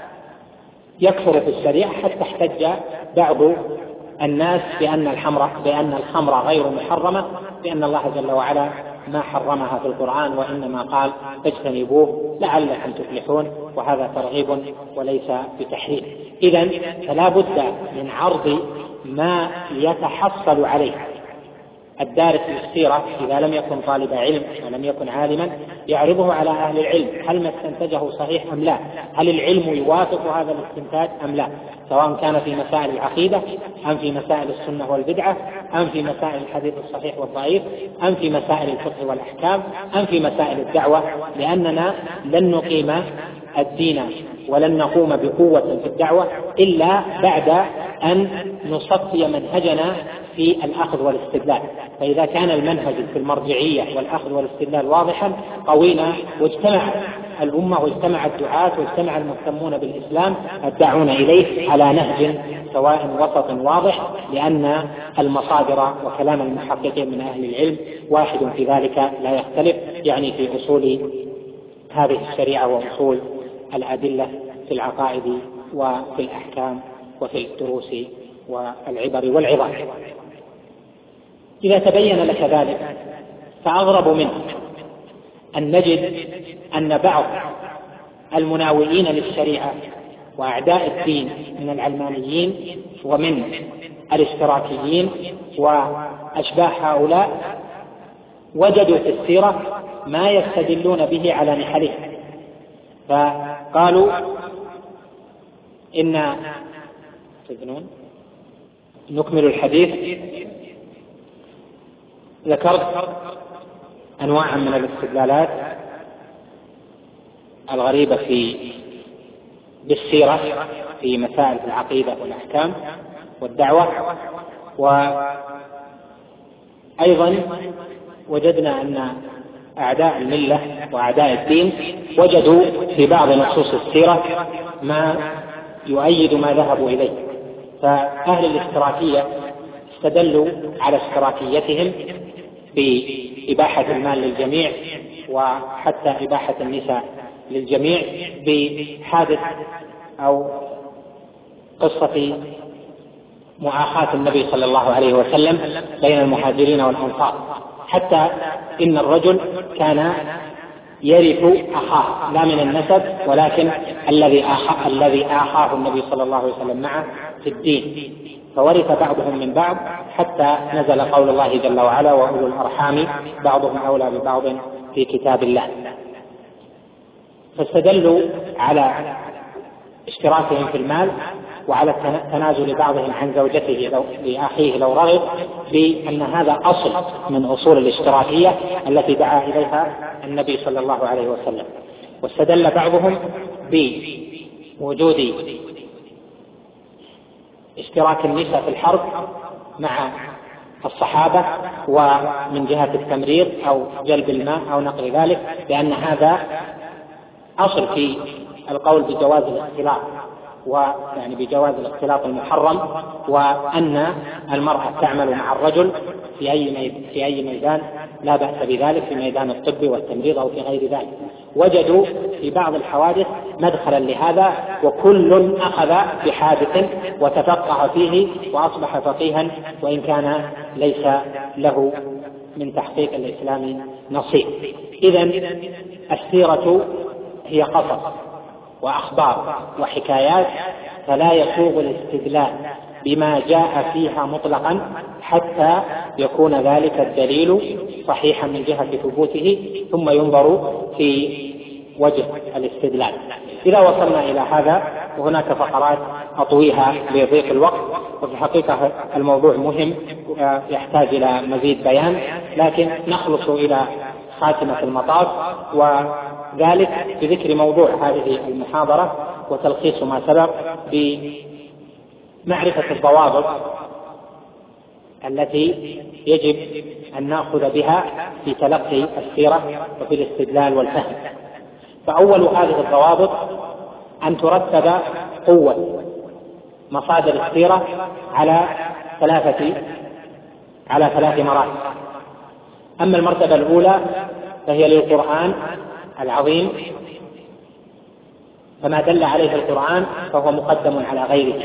يكثر في الشريعة، حتى احتج بعض الناس بأن الخمر بأن الخمر غير محرمة، بأن الله جل وعلا ما حرمها في القرآن، وإنما قال فاجتنبوه لعلكم تفلحون، وهذا ترغيب وليس بتحريم. إذن فلا بد من عرض ما يتحصل عليه الدارس للسيرة إذا لم يكن طالب علم ولم يكن عالما، يعرضه على أهل العلم، هل ما استنتجه صحيح أم لا، هل العلم يوافق هذا الاستنتاج أم لا، سواء كان في مسائل العقيدة أم في مسائل السنة والبدعة أم في مسائل الحديث الصحيح والضعيف أم في مسائل الفقه والأحكام أم في مسائل الدعوة، لأننا لن نقيم الدين ولن نقوم بقوة في الدعوة إلا بعد أن نصفي منهجنا في الأخذ والاستدلال. فإذا كان المنهج في المرجعية والأخذ والاستدلال واضحا قوينا، واجتمع الأمة واجتمع الدعاة واجتمع المهتمون بالإسلام الداعون إليه على نهج سواء وسط واضح، لأن المصادر وكلام المحققين من أهل العلم واحد في ذلك لا يختلف، يعني في أصول هذه الشريعة وأصول الأدلة في العقائد وفي الأحكام وفي الدروس والعبر والعظات. إذا تبين لك ذلك فأغرب منه أن نجد أن بعض المناوئين للشريعة وأعداء الدين من العلمانيين ومن الاشتراكيين وأشباه هؤلاء وجدوا في السيرة ما يستدلون به على نحلهم، فقالوا إن تذنون نكمل الحديث. ذكرت أنواعا من الاستدلالات الغريبة في بالسيرة في مسائل العقيدة والأحكام والدعوة، وأيضا وجدنا أن أعداء الملة وأعداء الدين وجدوا في بعض نصوص السيرة ما يؤيد ما ذهبوا إليه. فأهل الاشتراكية استدلوا على اشتراكيتهم بإباحة المال للجميع وحتى إباحة النساء للجميع بحادث أو قصة معاخاة النبي صلى الله عليه وسلم بين المهاجرين والأنصار، حتى إن الرجل كان يرث أخاه لا من النسب ولكن الذي آخاه الذي آخاه النبي صلى الله عليه وسلم معه في الدين، فورث بعضهم من بعض حتى نزل قول الله جل وعلا وأولو الأرحام بعضهم أولى ببعض في كتاب الله. فاستدلوا على اشتراكهم في المال وعلى تنازل بعضهم عن زوجته لأخيه لو رغب، بأن هذا أصل من أصول الاشتراكية التي دعا إليها النبي صلى الله عليه وسلم. واستدل بعضهم بوجود اشتراك النساء في الحرب مع الصحابة ومن جهة التمرير أو جلب الماء أو نقل ذلك، لأن هذا أصل في القول بجواز الاختلاط ويعني بجواز الاختلاط المحرم، وأن المرأة تعمل مع الرجل في أي في أي ميدان لا بأس بذلك، في ميدان الطب والتمريض أو في غير ذلك. وجدوا في بعض الحوادث مدخلا لهذا، وكل أخذ بحادث وتفقه فيه وأصبح فقيها وإن كان ليس له من تحقيق الإسلام نصيب. إذن السيرة هي قصص وأخبار وحكايات، فلا يسوغ الاستدلال بما جاء فيها مطلقا حتى يكون ذلك الدليل صحيحا من جهة ثبوته، ثم ينظر في وجه الاستدلال. إذا وصلنا إلى هذا، وهناك فقرات أطويها لضيق الوقت، وفي الحقيقة الموضوع مهم يحتاج إلى مزيد بيان، لكن نخلص إلى خاتمة المطاف، وذلك بذكر موضوع هذه المحاضرة وتلخيص ما سبق بمعرفة الضوابط التي يجب أن نأخذ بها في تلقي السيرة وفي الاستدلال والفهم. فأول هذه الضوابط أن ترتب قوة مصادر السيرة على ثلاثة على ثلاث مراتب. أما المرتبة الأولى فهي للقرآن العظيم، فما دل عليه القرآن فهو مقدم على غيره.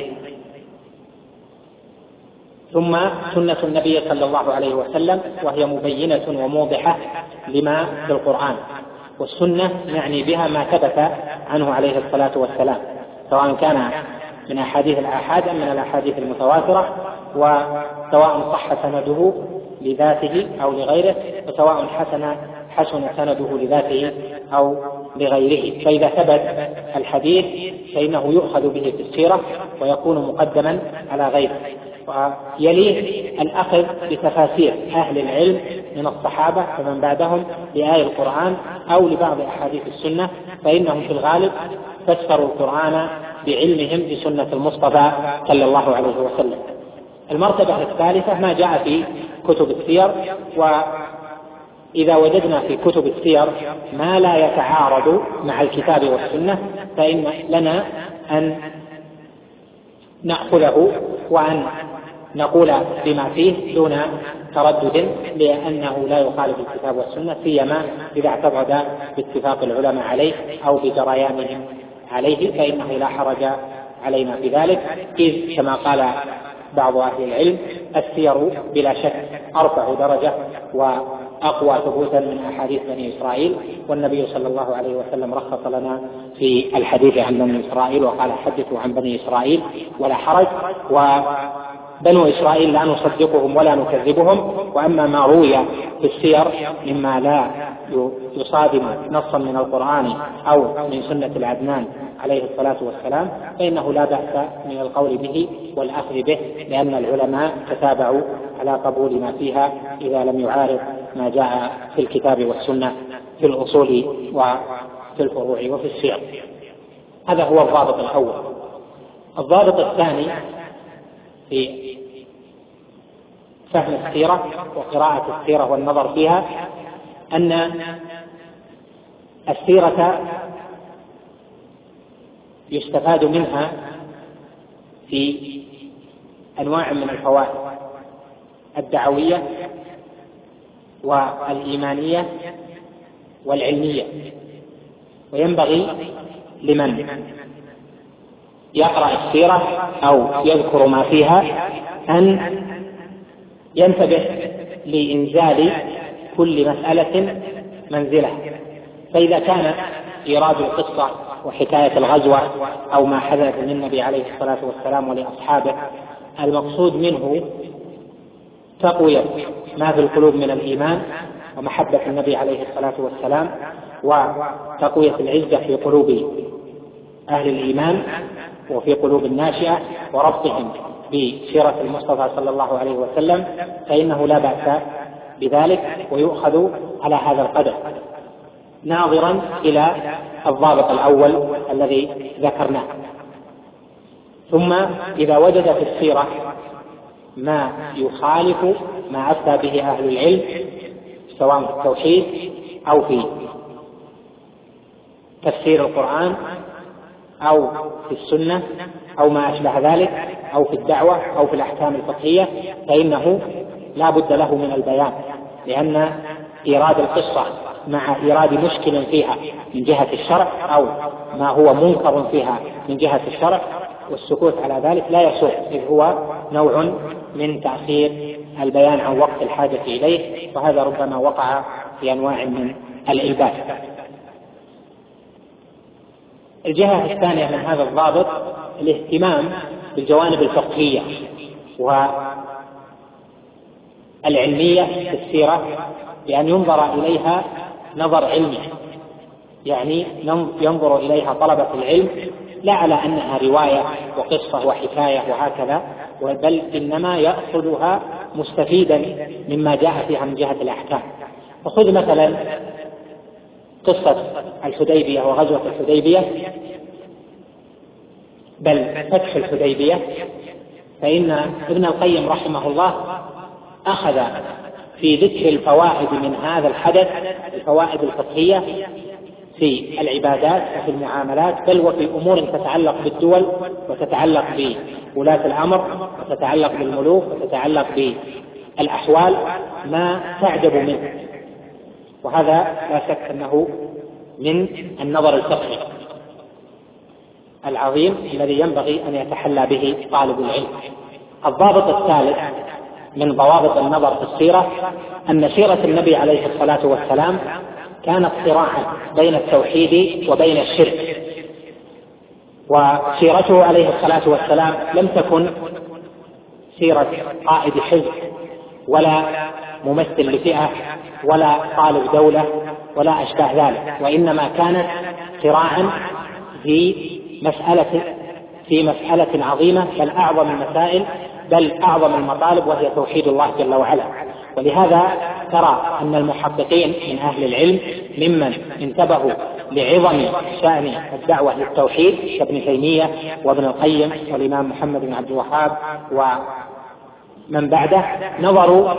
ثم سنة النبي صلى الله عليه وسلم، وهي مبينة وموضحة لما في القرآن، والسنة يعني بها ما ثبت عنه عليه الصلاة والسلام، سواء كان من أحاديث الآحاد أم من الأحاديث المتواترة، وسواء صح سنده لذاته أو لغيره، وسواء حسن حسن سنده لذاته أو لغيره. فإذا ثبت الحديث فإنه يؤخذ به في السيرة ويكون مقدما على غيره. ويليه الأخذ بتفاسير أهل العلم من الصحابة فمن بعدهم لآية القرآن أو لبعض أحاديث السنة، فإنهم في الغالب فسروا القرآن بعلمهم بسنة المصطفى صلى الله عليه وسلم. المرتبة الثالثة ما جاء في كتب السير، وإذا وجدنا في كتب السير ما لا يتعارض مع الكتاب والسنة فإن لنا أن نأخذه وأن نقول بما فيه دون تردد، لأنه لا يخالف الكتاب والسنة، سيما إذا اعتقد باتفاق العلماء عليه أو بجريانهم عليه، فإنه لا حرج علينا في ذلك، إذ كما قال بعض أهل العلم السير بلا شك أرفع درجة وأقوى ثبوتا من أحاديث بني إسرائيل، والنبي صلى الله عليه وسلم رخص لنا في الحديث عن بني إسرائيل وقال حدثوا عن بني إسرائيل ولا حرج. وبنو إسرائيل لا نصدقهم ولا نكذبهم، وأما ما روي في السير مما لا يصادم نصا من القرآن أو من سنة العدنان عليه الصلاة والسلام فإنه لا بأس من القول به والأخذ به، لأن العلماء تتابعوا على قبول ما فيها إذا لم يعارض ما جاء في الكتاب والسنة في الأصول وفي الفروع وفي السير. هذا هو الضابط الأول. الضابط الثاني في فهم السيرة وقراءة السيرة والنظر فيها أن السيرة يستفاد منها في أنواع من الفوائد الدعوية والإيمانية والعلمية، وينبغي لمن يقرأ السيرة أو يذكر ما فيها أن ينتبه لإنزال كل مسألة منزلة. فإذا كان إيراد القصة وحكاية الغزوة أو ما حدث للنبي عليه الصلاة والسلام ولأصحابه المقصود منه تقوية ما في القلوب من الإيمان ومحبة النبي عليه الصلاة والسلام، وتقوية العزة في قلوب أهل الإيمان وفي قلوب الناشئة، وربطهم بسيرة المصطفى صلى الله عليه وسلم، فإنه لا بأس بذلك ويؤخذ على هذا القدر، ناظرا إلى الضابط الأول الذي ذكرناه. ثم إذا وجد في السيرة ما يخالف ما أفتى به أهل العلم سواء في التوحيد أو في تفسير القرآن أو في السنة أو ما أشبه ذلك أو في الدعوة أو في الأحكام الفقهية، فإنه لا بد له من البيان، لأن إيراد القصة مع إيراد مشكل فيها من جهة الشرع أو ما هو منكر فيها من جهة الشرع والسكوت على ذلك لا يسوء، إذ هو نوع من تأخير البيان عن وقت الحاجة إليه، وهذا ربما وقع في أنواع من الإلباس. الجهة الثانية من هذا الضابط الاهتمام بالجوانب الفقهية والعلمية في السيرة، بأن ينظر إليها نظر علمي، يعني ينظر إليها طلبة العلم لا على أنها رواية وقصة وحكاية وهكذا، بل إنما يأخذها مستفيدا مما جاء فيها من جهة الأحكام. وخذ مثلا قصة الحديبية وغزوة الحديبية، بل فتح الحديبية، فإن ابن القيم رحمه الله أخذ في ذكر الفوائد من هذا الحدث، الفوائد الفقهية في العبادات وفي المعاملات، بل وفي أمور تتعلق بالدول وتتعلق بولاة الأمر وتتعلق بالملوك وتتعلق بالأحوال، ما تعجب منه. وهذا لا شك أنه من النظر الفقهي العظيم الذي ينبغي أن يتحلى به طالب العلم. الضابط الثالث من ضوابط النظر في السيرة أن سيرة النبي عليه الصلاة والسلام كانت صراعا بين التوحيد وبين الشرك، وسيرته عليه الصلاة والسلام لم تكن سيرة قائد حزب ولا ممثل لفئة ولا طالب دولة ولا أشبه ذلك، وإنما كانت صراعا في مسألة في مسألة عظيمة، بل أعظم المسائل، بل أعظم المطالب، وهي توحيد الله جل وعلا. ولهذا ترى أن المحققين من أهل العلم ممن انتبهوا لعظم شأن الدعوة للتوحيد كابن تيمية وابن القيم والإمام محمد بن عبد الوهاب ومن بعده، نظروا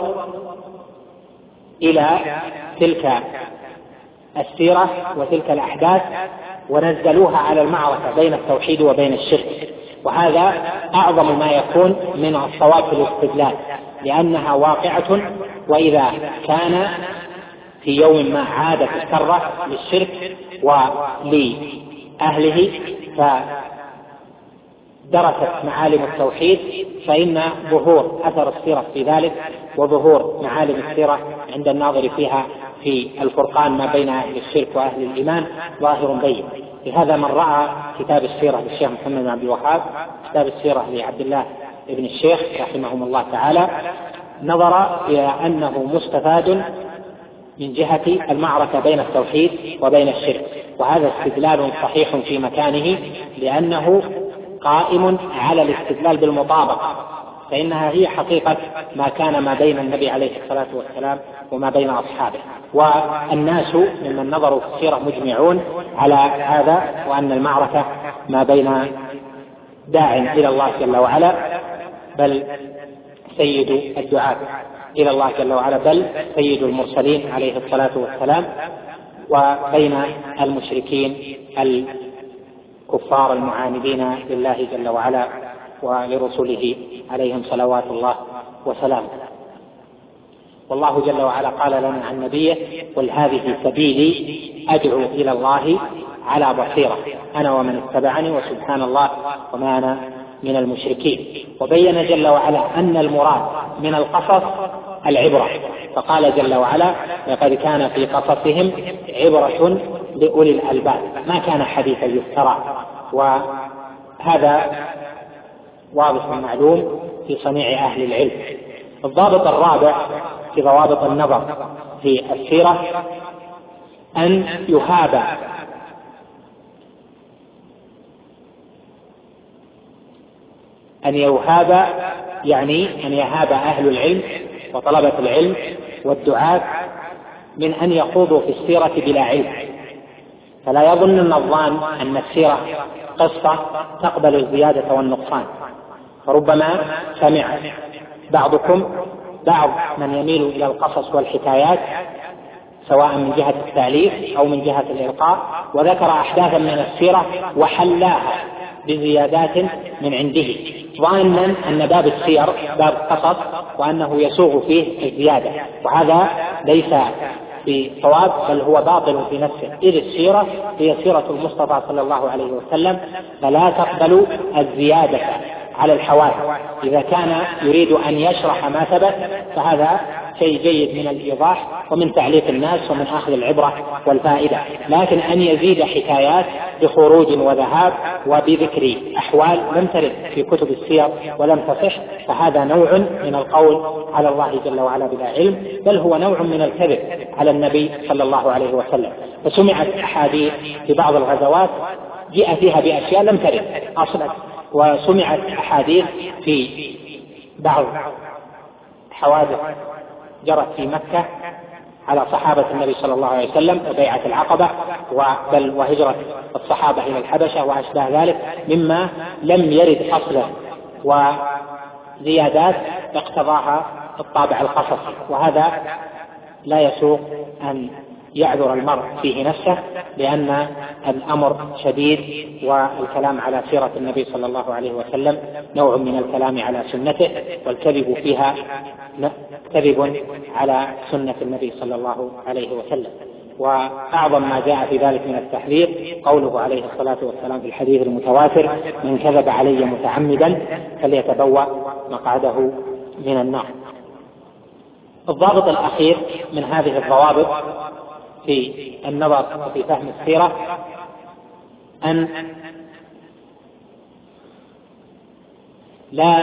إلى تلك السيرة وتلك الأحداث ونزلوها على المعركة بين التوحيد وبين الشرك، وهذا أعظم ما يكون من الصواب في الاستدلال، لأنها واقعة، وإذا كان في يوم ما عادت الكرة للشرك ولأهله فدرست معالم التوحيد، فإن ظهور أثر السيرة في ذلك وظهور معالم السيرة عند الناظر فيها في الفرقان ما بين أهل الشرك وأهل الإيمان ظاهر بين. لهذا من رأى كتاب السيرة للشيخ محمد بن عبد الوهاب، كتاب السيرة لعبد الله ابن الشيخ رحمهم الله تعالى، نظر إلى أنه مستفاد من جهة المعركة بين التوحيد وبين الشرك، وهذا استدلال صحيح في مكانه، لأنه قائم على الاستدلال بالمطابقة، فإنها هي حقيقة ما كان ما بين النبي عليه الصلاة والسلام وما بين أصحابه. والناس ممن نظروا في السيرة مجمعون على هذا، وأن المعركة ما بين داع إلى الله جل وعلا بل سيد الدعاة إلى الله جل وعلا بل سيد المرسلين عليه الصلاة والسلام، وبين المشركين الكفار المعاندين لله جل وعلا ولرسله عليهم صلوات الله وسلامه. والله جل وعلا قال لنا عن نبيه: قل هذه سبيلي أدعو إلى الله على بصيرة أنا ومن اتبعني وسبحان الله وما أنا من المشركين. وبين جل وعلا أن المراد من القصص العبرة، فقال جل وعلا: لقد كان في قصصهم عبرة لأولي الألباب ما كان حديثا يفترى. وهذا واضح معلوم في صنيع أهل العلم. الضابط الرابع في ضوابط النظر في السيرة أن يهاب أن يهاب يعني أن يهاب أهل العلم وطلبة العلم والدعاة من أن يخوضوا في السيرة بلا علم، فلا يظن النظام أن السيرة قصة تقبل الزيادة والنقصان. فربما سمع بعضكم بعض من يميل إلى القصص والحكايات سواء من جهة التأليف أو من جهة الإلقاء، وذكر أحداثا من السيرة وحلاها بزيادات من عنده ظانا أن باب السير باب قصص وأنه يسوغ فيه الزيادة، وهذا ليس بصواب بل هو باطل في نفسه، إذ السيرة هي سيرة المصطفى صلى الله عليه وسلم، فلا تقبل الزيادة على الحوادث. إذا كان يريد أن يشرح ما ثبت فهذا شيء جيد من الإيضاح ومن تعليق الناس ومن أخذ العبرة والفائدة، لكن أن يزيد حكايات بخروج وذهاب وبذكر أحوال لم ترد في كتب السير ولم تصح، فهذا نوع من القول على الله جل وعلا بلا علم، بل هو نوع من الكذب على النبي صلى الله عليه وسلم. فسمعت أحاديث في بعض الغزوات جاء فيها بأشياء لم ترد أصلا، وسمعت أحاديث في بعض حوادث جرت في مكة على صحابة النبي صلى الله عليه وسلم وبيعة العقبة بل وهجرة الصحابة إلى الحبشة وأشباه ذلك مما لم يرد أصلا، وزيادات اقتضاها الطابع القصصي، وهذا لا يسوق أن يعذر المرء فيه نفسه، لأن الأمر شديد، والكلام على سيرة النبي صلى الله عليه وسلم نوع من الكلام على سنته، والكذب فيها كذب على سنة النبي صلى الله عليه وسلم. وأعظم ما جاء في ذلك من التحذير قوله عليه الصلاة والسلام في الحديث المتواتر: من كذب علي متعمدا فليتبوأ مقعده من النار. الضابط الأخير من هذه الضوابط في النظر وفي فهم السيرة أن لا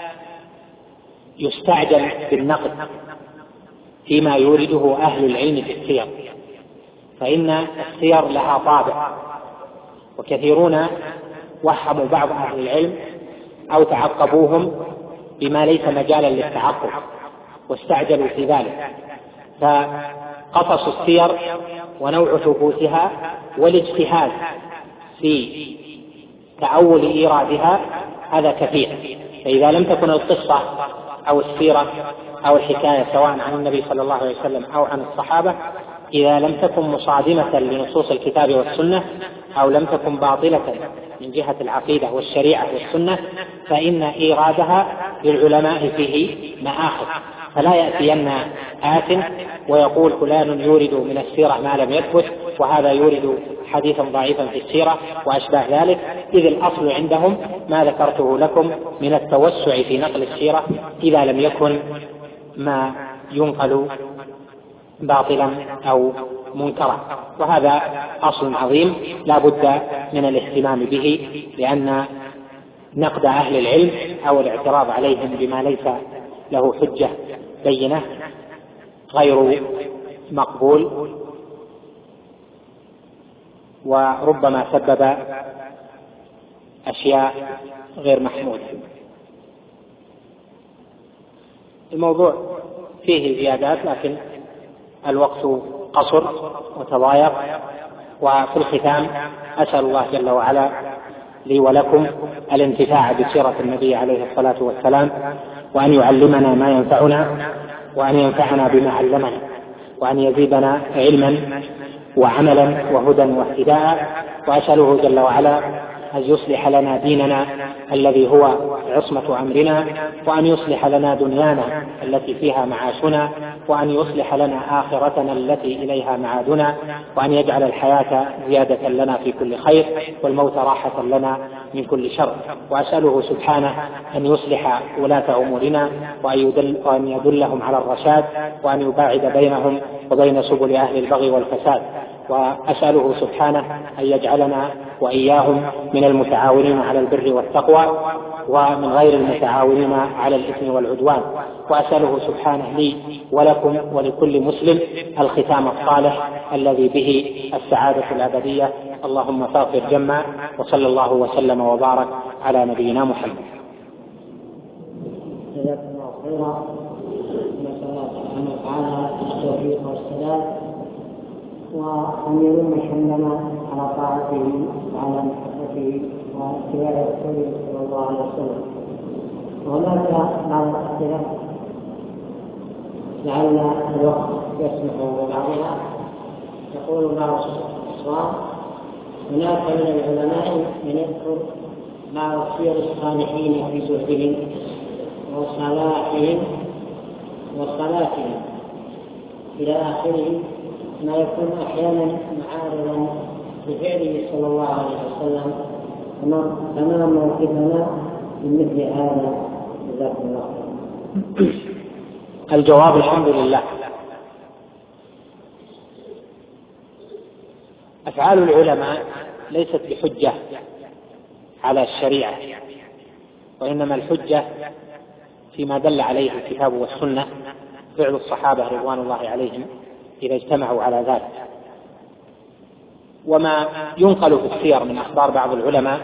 يستعجل بالنقد فيما يورده أهل العلم في السير، فإن السير لها طابع، وكثيرون وهموا بعض أهل العلم أو تعقبوهم بما ليس مجالا للتعقب واستعجلوا في ذلك. فقصص السير ونوع ثبوتها والاجتهاد في تأول إيرادها هذا كثير، فإذا لم تكن القصة أو السيرة أو الحكاية سواء عن النبي صلى الله عليه وسلم أو عن الصحابة، إذا لم تكن مصادمة لنصوص الكتاب والسنة أو لم تكن باطلة من جهة العقيدة والشريعة والسنة، فإن إيرادها للعلماء فيه مآخذ، فلا يأتين آت ويقول فلان يورد من السيرة ما لم يثبت وهذا يورد حديثا ضعيفا في السيرة وأشباه ذلك، إذ الأصل عندهم ما ذكرته لكم من التوسع في نقل السيرة إذا لم يكن ما ينقل باطلا أو منكرا، وهذا أصل عظيم لا بد من الاهتمام به، لأن نقد أهل العلم أو الاعتراض عليهم بما ليس له حجة بينة غير مقبول، وربما سبب أشياء غير محمودة. الموضوع فيه زيادات لكن الوقت قصر وتضايق، وفي الختام أسأل الله جل وعلا لي ولكم الانتفاع بسيرة النبي عليه الصلاة والسلام، وأن يعلمنا ما ينفعنا، وأن ينفعنا بما علمنا، وأن يزيدنا علما وعملا وهدى واهتداء، وأسأله جل وعلا أن يصلح لنا ديننا الذي هو عصمة أمرنا، وأن يصلح لنا دنيانا التي فيها معاشنا، وأن يصلح لنا آخرتنا التي إليها معادنا، وأن يجعل الحياة زيادة لنا في كل خير والموت راحة لنا من كل شر. وأسأله سبحانه أن يصلح ولاة أمورنا وأن, يدل وأن يدلهم على الرشاد، وأن يباعد بينهم وبين سبل أهل البغي والفساد. وأسأله سبحانه أن يجعلنا وإياهم من المتعاونين على البر والتقوى ومن غير المتعاونين على الإثم والعدوان. وأسأله سبحانه لي ولكم ولكل مسلم الختام الصالح الذي به السعادة الأبدية. اللهم فاغفر جمّا، وصلى الله وسلم وبارك على نبينا محمد.
جزاكم الله خيرا. نسأل الله سبحانه وتعالى التوفيق والسداد، وأن يلم شملنا على طاعته وعلى محبته واتباع رسوله صلى الله عليه وسلم. وهناك بعض الأسئلة لعل الوقت يسمح ببعضها. يقول بعض الإخوان: هناك من العلماء من يذكر بعض سير الصالحين في زهدهم وصلاحهم وصلاتهم إلى آخره، ما يكون أحيانا معارضا بفعله صلى الله عليه وسلم، فما موقفنا من مثل هذا؟ جزاكم الله.
الجواب الحمد لله. أفعال العلماء ليست بحجة على الشريعة، وإنما الحجة فيما دل عليه الكتاب والسنة، فعل الصحابة رضوان الله عليهم إذا اجتمعوا على ذلك. وما ينقل في السير من أخبار بعض العلماء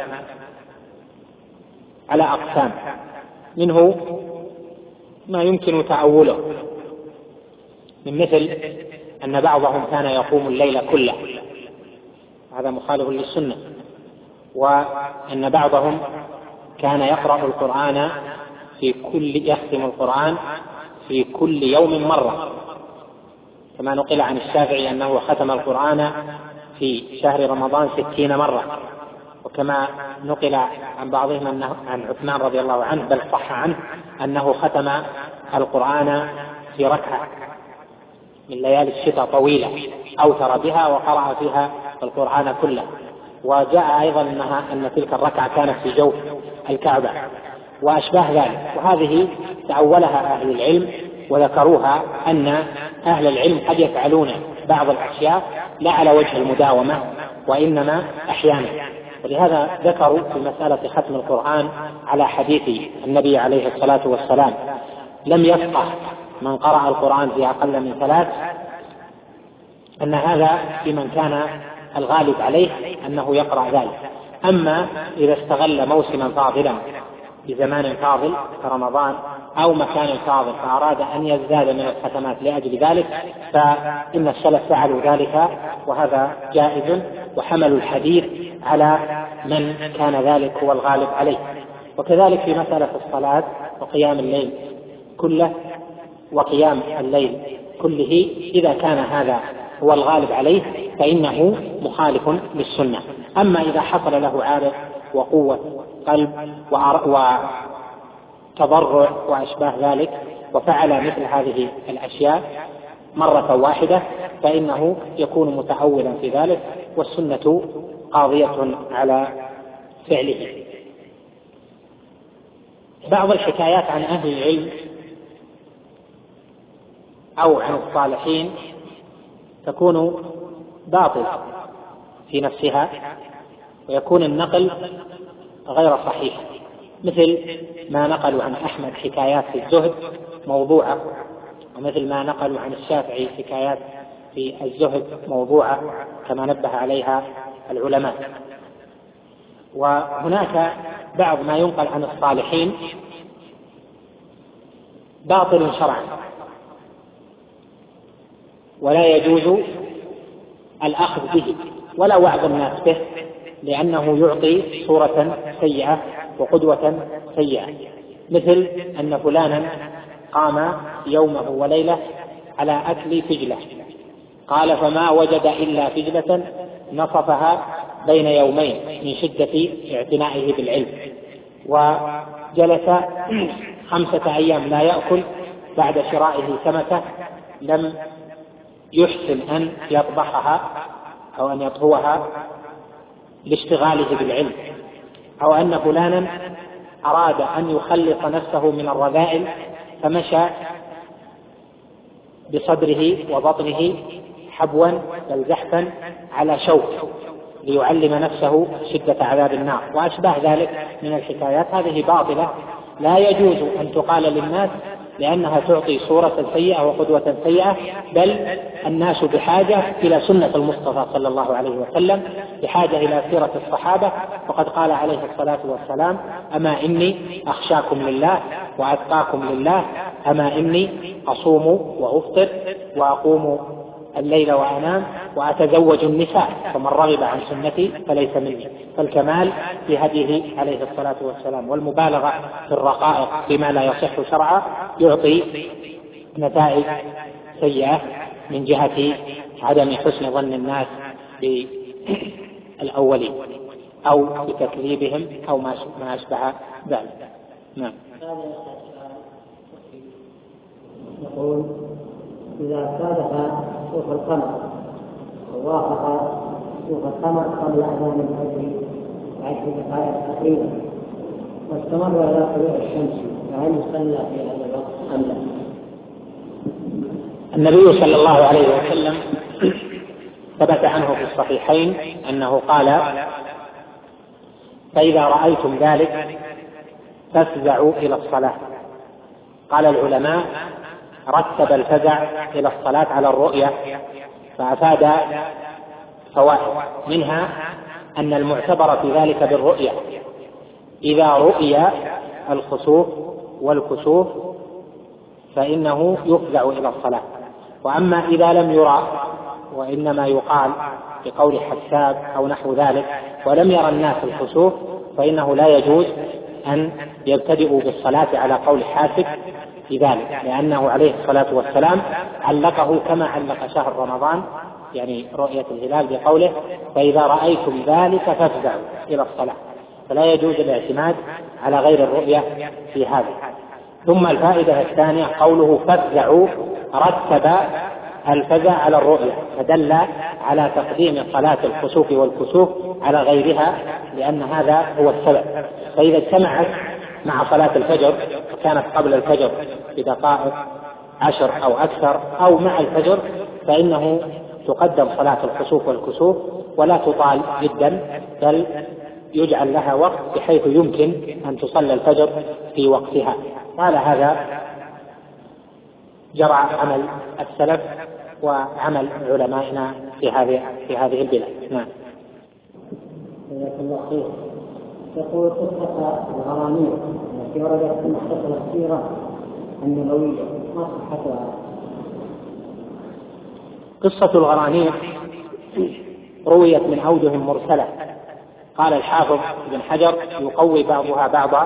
على أقسام، منه ما يمكن تأوله، من مثل أن بعضهم كان يقوم الليل كله، هذا مخالف للسنة، وأن بعضهم كان يقرأ القرآن في كل يختم القرآن في كل يوم مرة، كما نقل عن الشافعي أنه ختم القرآن في شهر رمضان ستين مرة، وكما نقل عن بعضهم أنه عن عثمان رضي الله عنه بل صح عنه أنه ختم القرآن في ركعة من ليالي الشتاء طويلة أوتر بها وقرأ فيها القرآن كله. وجاء أيضا أنها أن تلك الركعة كانت في جوف الكعبة وأشباه ذلك. وهذه تأولها أهل العلم وذكروها أن أهل العلم قد يفعلون بعض الأشياء لا على وجه المداومة وإنما أحيانا، ولهذا ذكروا في مسألة ختم القرآن على حديث النبي عليه الصلاة والسلام: لم يفقه من قرأ القرآن في أقل من ثلاث، أن هذا في من كان الغالب عليه أنه يقرأ ذلك. أما إذا استغل موسما فاضلا بزمان فاضل كرمضان أو مكان فاضل فأراد أن يزداد من الختمات لأجل ذلك، فإن السلف فعلوا ذلك، وهذا جائز، وحملوا الحديث على من كان ذلك هو الغالب عليه. وكذلك في مسألة الصلاة وقيام الليل كله وقيام الليل كله، إذا كان هذا هو الغالب عليه فإنه مخالف للسنة. أما إذا حصل له عارف وقوة قلب وتضرع وأشباه ذلك وفعل مثل هذه الأشياء مرة واحدة فإنه يكون متأولا في ذلك، والسنة قاضية على فعله. بعض الحكايات عن أهل العلم أو عن الصالحين تكون باطل في نفسها، ويكون النقل غير صحيح، مثل ما نقلوا عن أحمد حكايات في الزهد موضوعة، ومثل ما نقلوا عن الشافعي حكايات في الزهد موضوعة كما نبه عليها العلماء. وهناك بعض ما ينقل عن الصالحين باطل شرعا ولا يجوز الأخذ به ولا وعظ الناس به، لأنه يعطي صورة سيئة وقدوة سيئة، مثل أن فلانا قام يومه وليلة على أكل فجلة، قال فما وجد إلا فجلة نصفها بين يومين من شدة اعتنائه بالعلم، وجلس خمسة أيام لا يأكل بعد شرائه سمكة لم يحسن أن يطبخها أو أن يطهوها لاشتغاله بالعلم، أو أن فلانا أراد أن يخلص نفسه من الرذائل فمشى بصدره وبطنه حبوا بل زحفا على شوك ليعلم نفسه شدة عذاب النار وأشباه ذلك من الحكايات. هذه باطلة لا يجوز أن تقال للناس، لأنها تعطي صورة سيئة وقدوة سيئة، بل الناس بحاجة إلى سنة المصطفى صلى الله عليه وسلم، بحاجة إلى سيرة الصحابة، وقد قال عليه الصلاة والسلام: أما إني أخشاكم لله وأتقاكم لله، أما إني أصوم وأفطر وأقوم الليل وأنام وأتزوج النساء، فمن رغب عن سنتي فليس مني. فالكمال في هديه عليه الصلاة والسلام والمبالغة في الرقائق بما لا يصح شرعا يعطي نتائج سيئة من جهة عدم حسن ظن الناس بالأولين أو بتكذيبهم أو ما أشبه ذلك. نعم.
يقول: إذا صادف شوف القمر ووافق شوف القمر قبل أذان الفجر بعشر دقائق تقريبا، واستمر إلى طلوع الشمس فهل يصلى في هذا الوقت أم لا؟
النبي صلى الله عليه وسلم ثبت عنه في الصحيحين أنه قال: فإذا رأيتم ذلك فافزعوا إلى الصلاة. قال العلماء: رتب الفزع إلى الصلاة على الرؤية، فأفاد فوائد، منها أن المعتبر في ذلك بالرؤية، إذا رؤي الخسوف والكسوف فإنه يفزع إلى الصلاة. وأما إذا لم يرى وإنما يقال بقول حساب أو نحو ذلك ولم يرى الناس الخسوف فإنه لا يجوز أن يبتدئوا بالصلاة على قول حاسب في ذلك، لأنه عليه الصلاة والسلام علقه كما علق شهر رمضان، يعني رؤية الهلال، بقوله: فإذا رأيتم ذلك فافزعوا إلى الصلاة. فلا يجوز الاعتماد على غير الرؤية في هذا. ثم الفائدة الثانية قوله فافزعوا، رتب الفزع على الرؤية، فدل على تقديم صلاة الخسوف والكسوف على غيرها، لأن هذا هو السبب. فإذا اجتمعت مع صلاة الفجر وكانت قبل الفجر بدقائق عشر أو أكثر أو مع الفجر فإنه تقدم صلاة الخسوف والكسوف ولا تطال جدا، بل يجعل لها وقت بحيث يمكن أن تصلى الفجر في وقتها. قال هذا جرى عمل السلف وعمل علمائنا في هذه في هذه البلاد. نعم.
يقول قصة الغرانيق التي وردت في مختصر السيرة النبوية، ما صحتها؟
قصة الغرانيق رويت من أوجه مرسلة، قال الحافظ ابن حجر: يقوي بعضها بعضا،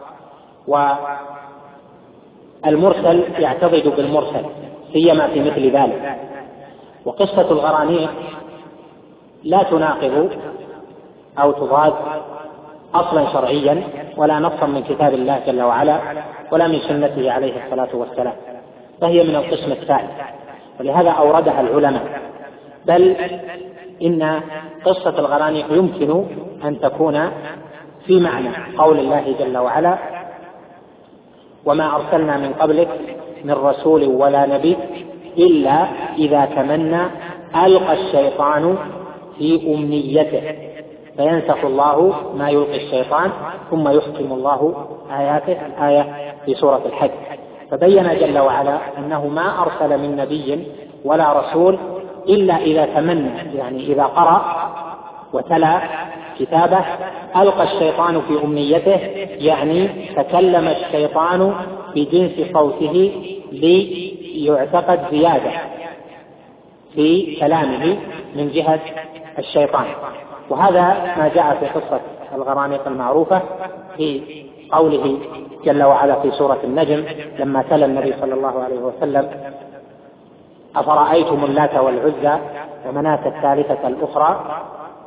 والمرسل يعتضد بالمرسل سيما في مثل ذلك. وقصة الغرانيق لا تناقض أو تضاد أصلا شرعيا ولا نصا من كتاب الله جل وعلا ولا من سنته عليه الصلاة والسلام، فهي من القسم الثالث، ولهذا أوردها العلماء. بل إن قصة الغرانيق يمكن أن تكون في معنى قول الله جل وعلا: وما أرسلنا من قبلك من رسول ولا نبي إلا إذا تمنى ألقى الشيطان في أمنيته فينسخ الله ما يلقي الشيطان ثم يحكم الله آياته، الآية في سورة الحج. فبين جل وعلا أنه ما أرسل من نبي ولا رسول إلا إذا تمنى، يعني إذا قرأ وتلا كتابه ألقى الشيطان في أمنيته، يعني تكلم الشيطان بجنس صوته ليعتقد زيادة في كلامه من جهة الشيطان. وهذا ما جاء في قصة الغرانيق المعروفة في قوله جل وعلا في سورة النجم لما تلا النبي صلى الله عليه وسلم: أفرأيتم اللات والعزى ومناة الثالثة الأخرى.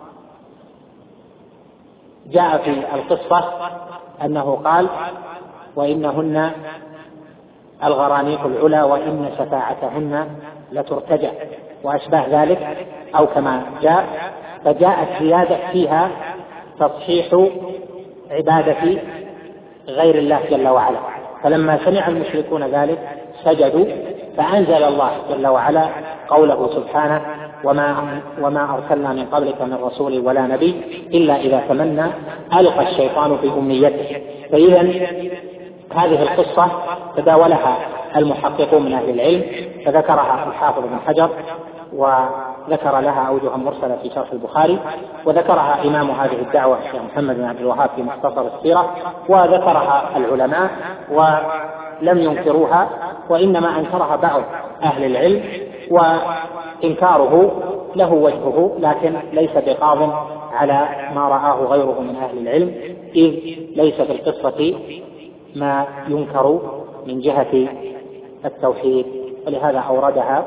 جاء في القصة أنه قال: وإنهن الغرانيق العلا وإن شفاعتهن لترتجى، وأشباه ذلك، أو كما جاء. فجاءت زيادة فيها تصحيح عبادة غير الله جل وعلا. فلما سمع المشركون ذلك سجدوا، فأنزل الله جل وعلا قوله سبحانه: وما, وما أرسلنا من قبلك من رسول ولا نبي إلا إذا تمنى ألقى الشيطان في أمنيته. فإذا هذه القصة تداولها المحققون من أهل العلم، فذكرها الحافظ ابن حجر وذكر لها أوجها مرسلة في شرح البخاري، وذكرها إمام هذه الدعوة الشيخ محمد بن عبد الوهاب في مختصر السيرة، وذكرها العلماء ولم ينكروها، وإنما أنكرها بعض أهل العلم، وإنكاره له وجهه لكن ليس بقاض على ما رآه غيره من أهل العلم، إذ ليس في القصة ما ينكر من جهة التوحيد، ولهذا أوردها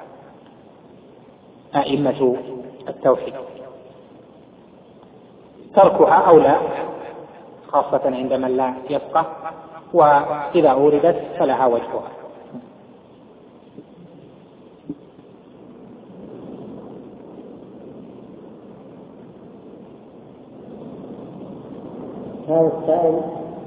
أئمة التوحيد. تركها أولى خاصة عند من لا يفقه، وإذا أوردت فلها وجهها.
هذا السائل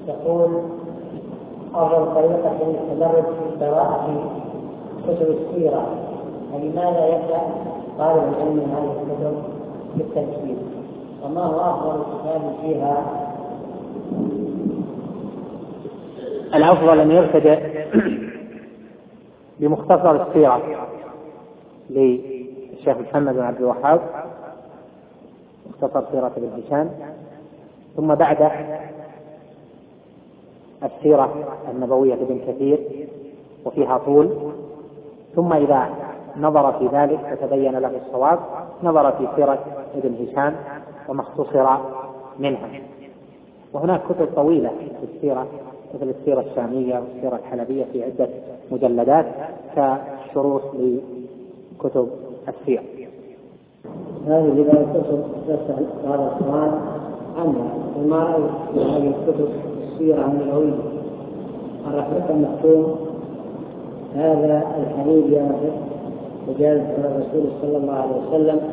يقول أفضل طريقة للتدرج في قراءة كتب السيرة، فلماذا يبدأ طالب العلم من هذه الكتب بالتجويد؟ وما هو أفضل كتاب فيها؟
الأفضل أن يبتدئ بمختصر السيرة للشيخ محمد بن عبد الوهاب، مختصر سيرة ابن هشام، ثم بعده السيرة النبوية لابن كثير وفيها طول، ثم إذا نظر في ذلك فتبين له الصواب نظر في سيرة ابن هشام وما اختصر منها. وهناك كتب طويلة في السيرة مثل السيرة الشامية والسيرة الحلبية في عدة مجلدات كشروح لكتب السيرة.
هذه الكتب تسأل هذا السؤال عنها، وما رأيك في هذه الكتب السيرة النبوية؟ الرحمة المختوم هذا الحبيب يا رب وجاء الرسول صلى الله عليه وسلم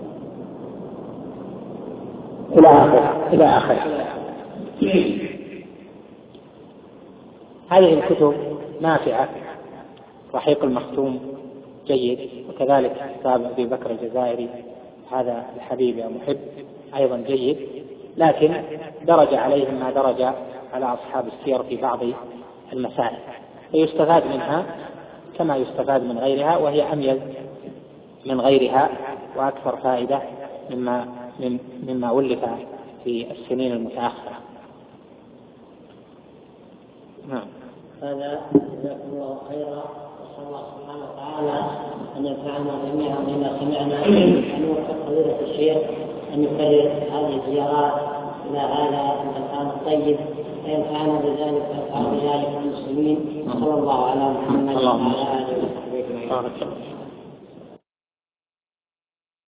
إلى آخر إلى آخر هذه الكتب نافعة. رحيق المختوم جيد، وكذلك كتاب أبي بكر الجزائري هذا الحبيب يا محب أيضا جيد، لكن درج عليهم ما درج على أصحاب السير في بعض المسائل، فيستفاد منها كما يستفاد من غيرها، وهي أميز من غيرها وأكثر فائدة مما مما ولف في السنين المتأخرة.
نعم. هذا جزاكم الله خيرا، وصلى الله سبحانه وتعالى أن ينفعنا جميعا بما سمعنا، أن يوفق فضيلة الشيخ أن يكرر هذه الزيارات إلى هذا المكان الطيب وينفعنا بذلك وينفع بذلك المسلمين. صلى الله على محمد وعلى آله وصحبه أجمعين.